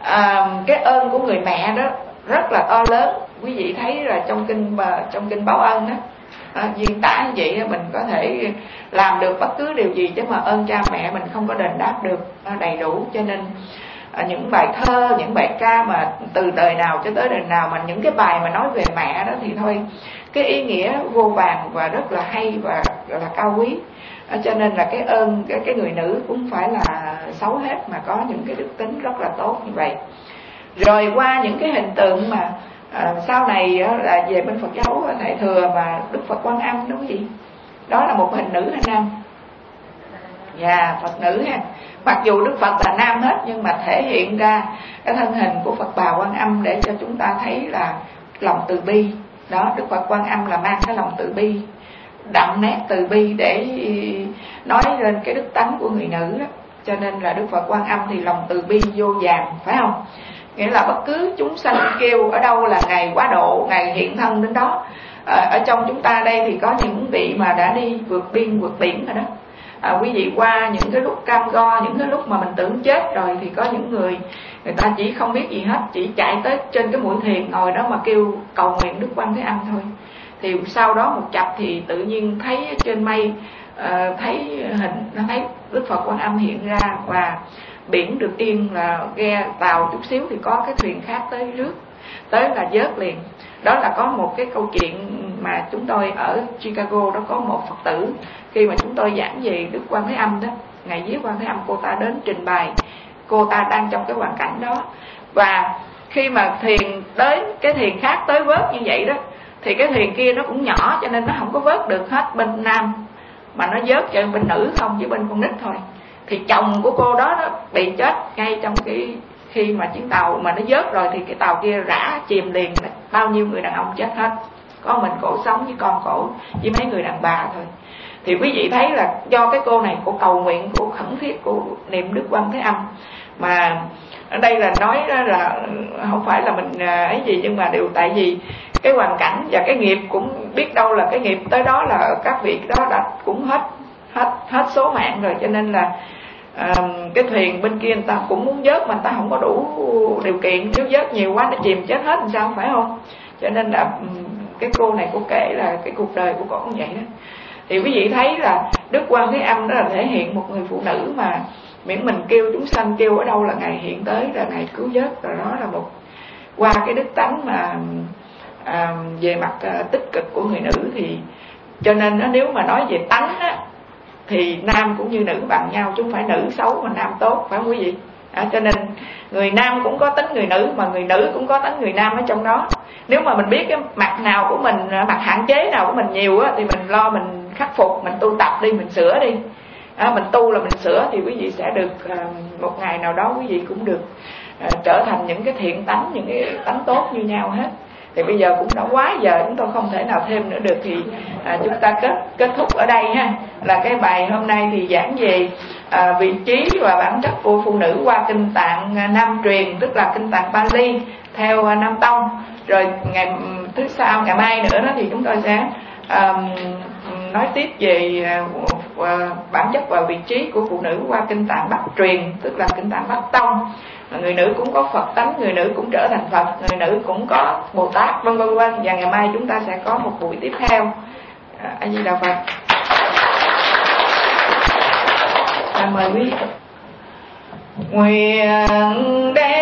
cái ơn của người mẹ đó rất là to lớn. Quý vị thấy là trong kinh Báo Ân đó, Duyên tả như vậy mình có thể làm được bất cứ điều gì, chứ mà ơn cha mẹ mình không có đền đáp được đầy đủ. Cho nên những bài thơ, những bài ca mà từ đời nào cho tới đời nào, mà những cái bài mà nói về mẹ đó thì thôi, cái ý nghĩa vô vàn và rất là hay và là cao quý. Cho nên là cái ơn cái người nữ cũng phải là xấu hết, mà có những cái đức tính rất là tốt như vậy. Rồi qua những cái hình tượng mà sau này là về bên Phật giáo Đại Thừa và Đức Phật Quan Âm đó quý vị, đó là một hình nữ hay nam? Dạ, Phật nữ ha. Mặc dù Đức Phật là nam hết, nhưng mà thể hiện ra cái thân hình của Phật Bà Quan Âm để cho chúng ta thấy là lòng từ bi. Đó, Đức Phật Quan Âm là mang cái lòng từ bi, đậm nét từ bi để nói lên cái đức tánh của người nữ đó. Cho nên là Đức Phật Quan Âm thì lòng từ bi vô vàn, phải không? Nghĩa là bất cứ chúng sanh kêu ở đâu là Ngài quá độ, Ngài hiện thân đến đó. Ở trong chúng ta đây thì có những vị mà đã đi vượt biên vượt biển rồi đó. Quý vị qua những cái lúc cam go, những cái lúc mà mình tưởng chết rồi, thì có những người ta chỉ không biết gì hết, chỉ chạy tới trên cái mũi thuyền ngồi đó mà kêu cầu nguyện Đức Quan Thế Âm thôi. Thì sau đó một chập thì tự nhiên thấy trên mây, thấy thấy Đức Phật Quan Âm hiện ra, và biển được yên, là ghe tàu chút xíu thì có cái thuyền khác tới rước, tới là vớt liền. Đó là có một cái câu chuyện mà chúng tôi ở Chicago đó, có một Phật tử khi mà chúng tôi giảng về Đức Quan Thế Âm đó, ngày viết Quan Thế Âm, cô ta đến trình bày, cô ta đang trong cái hoàn cảnh đó. Và khi mà thuyền tới, cái thuyền khác tới vớt như vậy đó, thì cái thuyền kia nó cũng nhỏ, cho nên nó không có vớt được hết bên nam, mà nó vớt cho bên nữ không, với bên con nít thôi. Thì chồng của cô đó bị chết ngay trong cái khi mà chuyến tàu mà nó vớt rồi, thì cái tàu kia rã chìm liền, bao nhiêu người đàn ông chết hết, có mình cổ sống với con cổ với mấy người đàn bà thôi. Thì quý vị thấy là do cái cô này, cô cầu nguyện, cô khẩn thiết, cô niệm Đức Quan Thế Âm. Mà ở đây là nói là không phải là mình ấy gì, nhưng mà đều tại vì cái hoàn cảnh và cái nghiệp, cũng biết đâu là cái nghiệp tới đó là các vị đó đã cũng hết số mạng rồi. Cho nên là cái thuyền bên kia người ta cũng muốn vớt, mà người ta không có đủ điều kiện, nếu vớt nhiều quá nó chìm chết hết làm sao, phải không? Cho nên là cái cô này cô kể là cái cuộc đời của cô cũng vậy đó. Thì quý vị thấy là Đức Quan Thế Âm đó là thể hiện một người phụ nữ mà miễn mình kêu chúng sanh, kêu ở đâu là Ngài hiện tới, là Ngài cứu vớt. Rồi đó là một qua cái đức tánh mà về mặt tích cực của người nữ. Thì cho nên nếu mà nói về tánh á, thì nam cũng như nữ bằng nhau, chứ không phải nữ xấu mà nam tốt, phải không quý vị? Cho nên người nam cũng có tính người nữ, mà người nữ cũng có tính người nam ở trong đó. Nếu mà mình biết cái mặt nào của mình, mặt hạn chế nào của mình nhiều á, thì mình lo mình khắc phục, mình tu tập đi, mình sửa đi. Mình tu là mình sửa, thì quý vị sẽ được một ngày nào đó quý vị cũng được trở thành những cái thiện tánh, những cái tánh tốt như nhau hết. Thì bây giờ cũng đã quá giờ, chúng tôi không thể nào thêm nữa được, thì chúng ta kết thúc ở đây ha. Là cái bài hôm nay thì giảng về vị trí và bản chất của phụ nữ qua kinh tạng Nam truyền, tức là kinh tạng Pali theo Nam Tông. Rồi ngày thứ sau, ngày mai nữa đó, thì chúng tôi sẽ nói tiếp về bản chất và vị trí của phụ nữ qua kinh tạng Bắc truyền, tức là kinh tạng Bắc Tông. Người nữ cũng có Phật tánh, người nữ cũng trở thành Phật, người nữ cũng có Bồ Tát, vân vân vân. Và ngày mai chúng ta sẽ có một buổi tiếp theo. A Di Đà Phật. Mời quý. Nguyện đem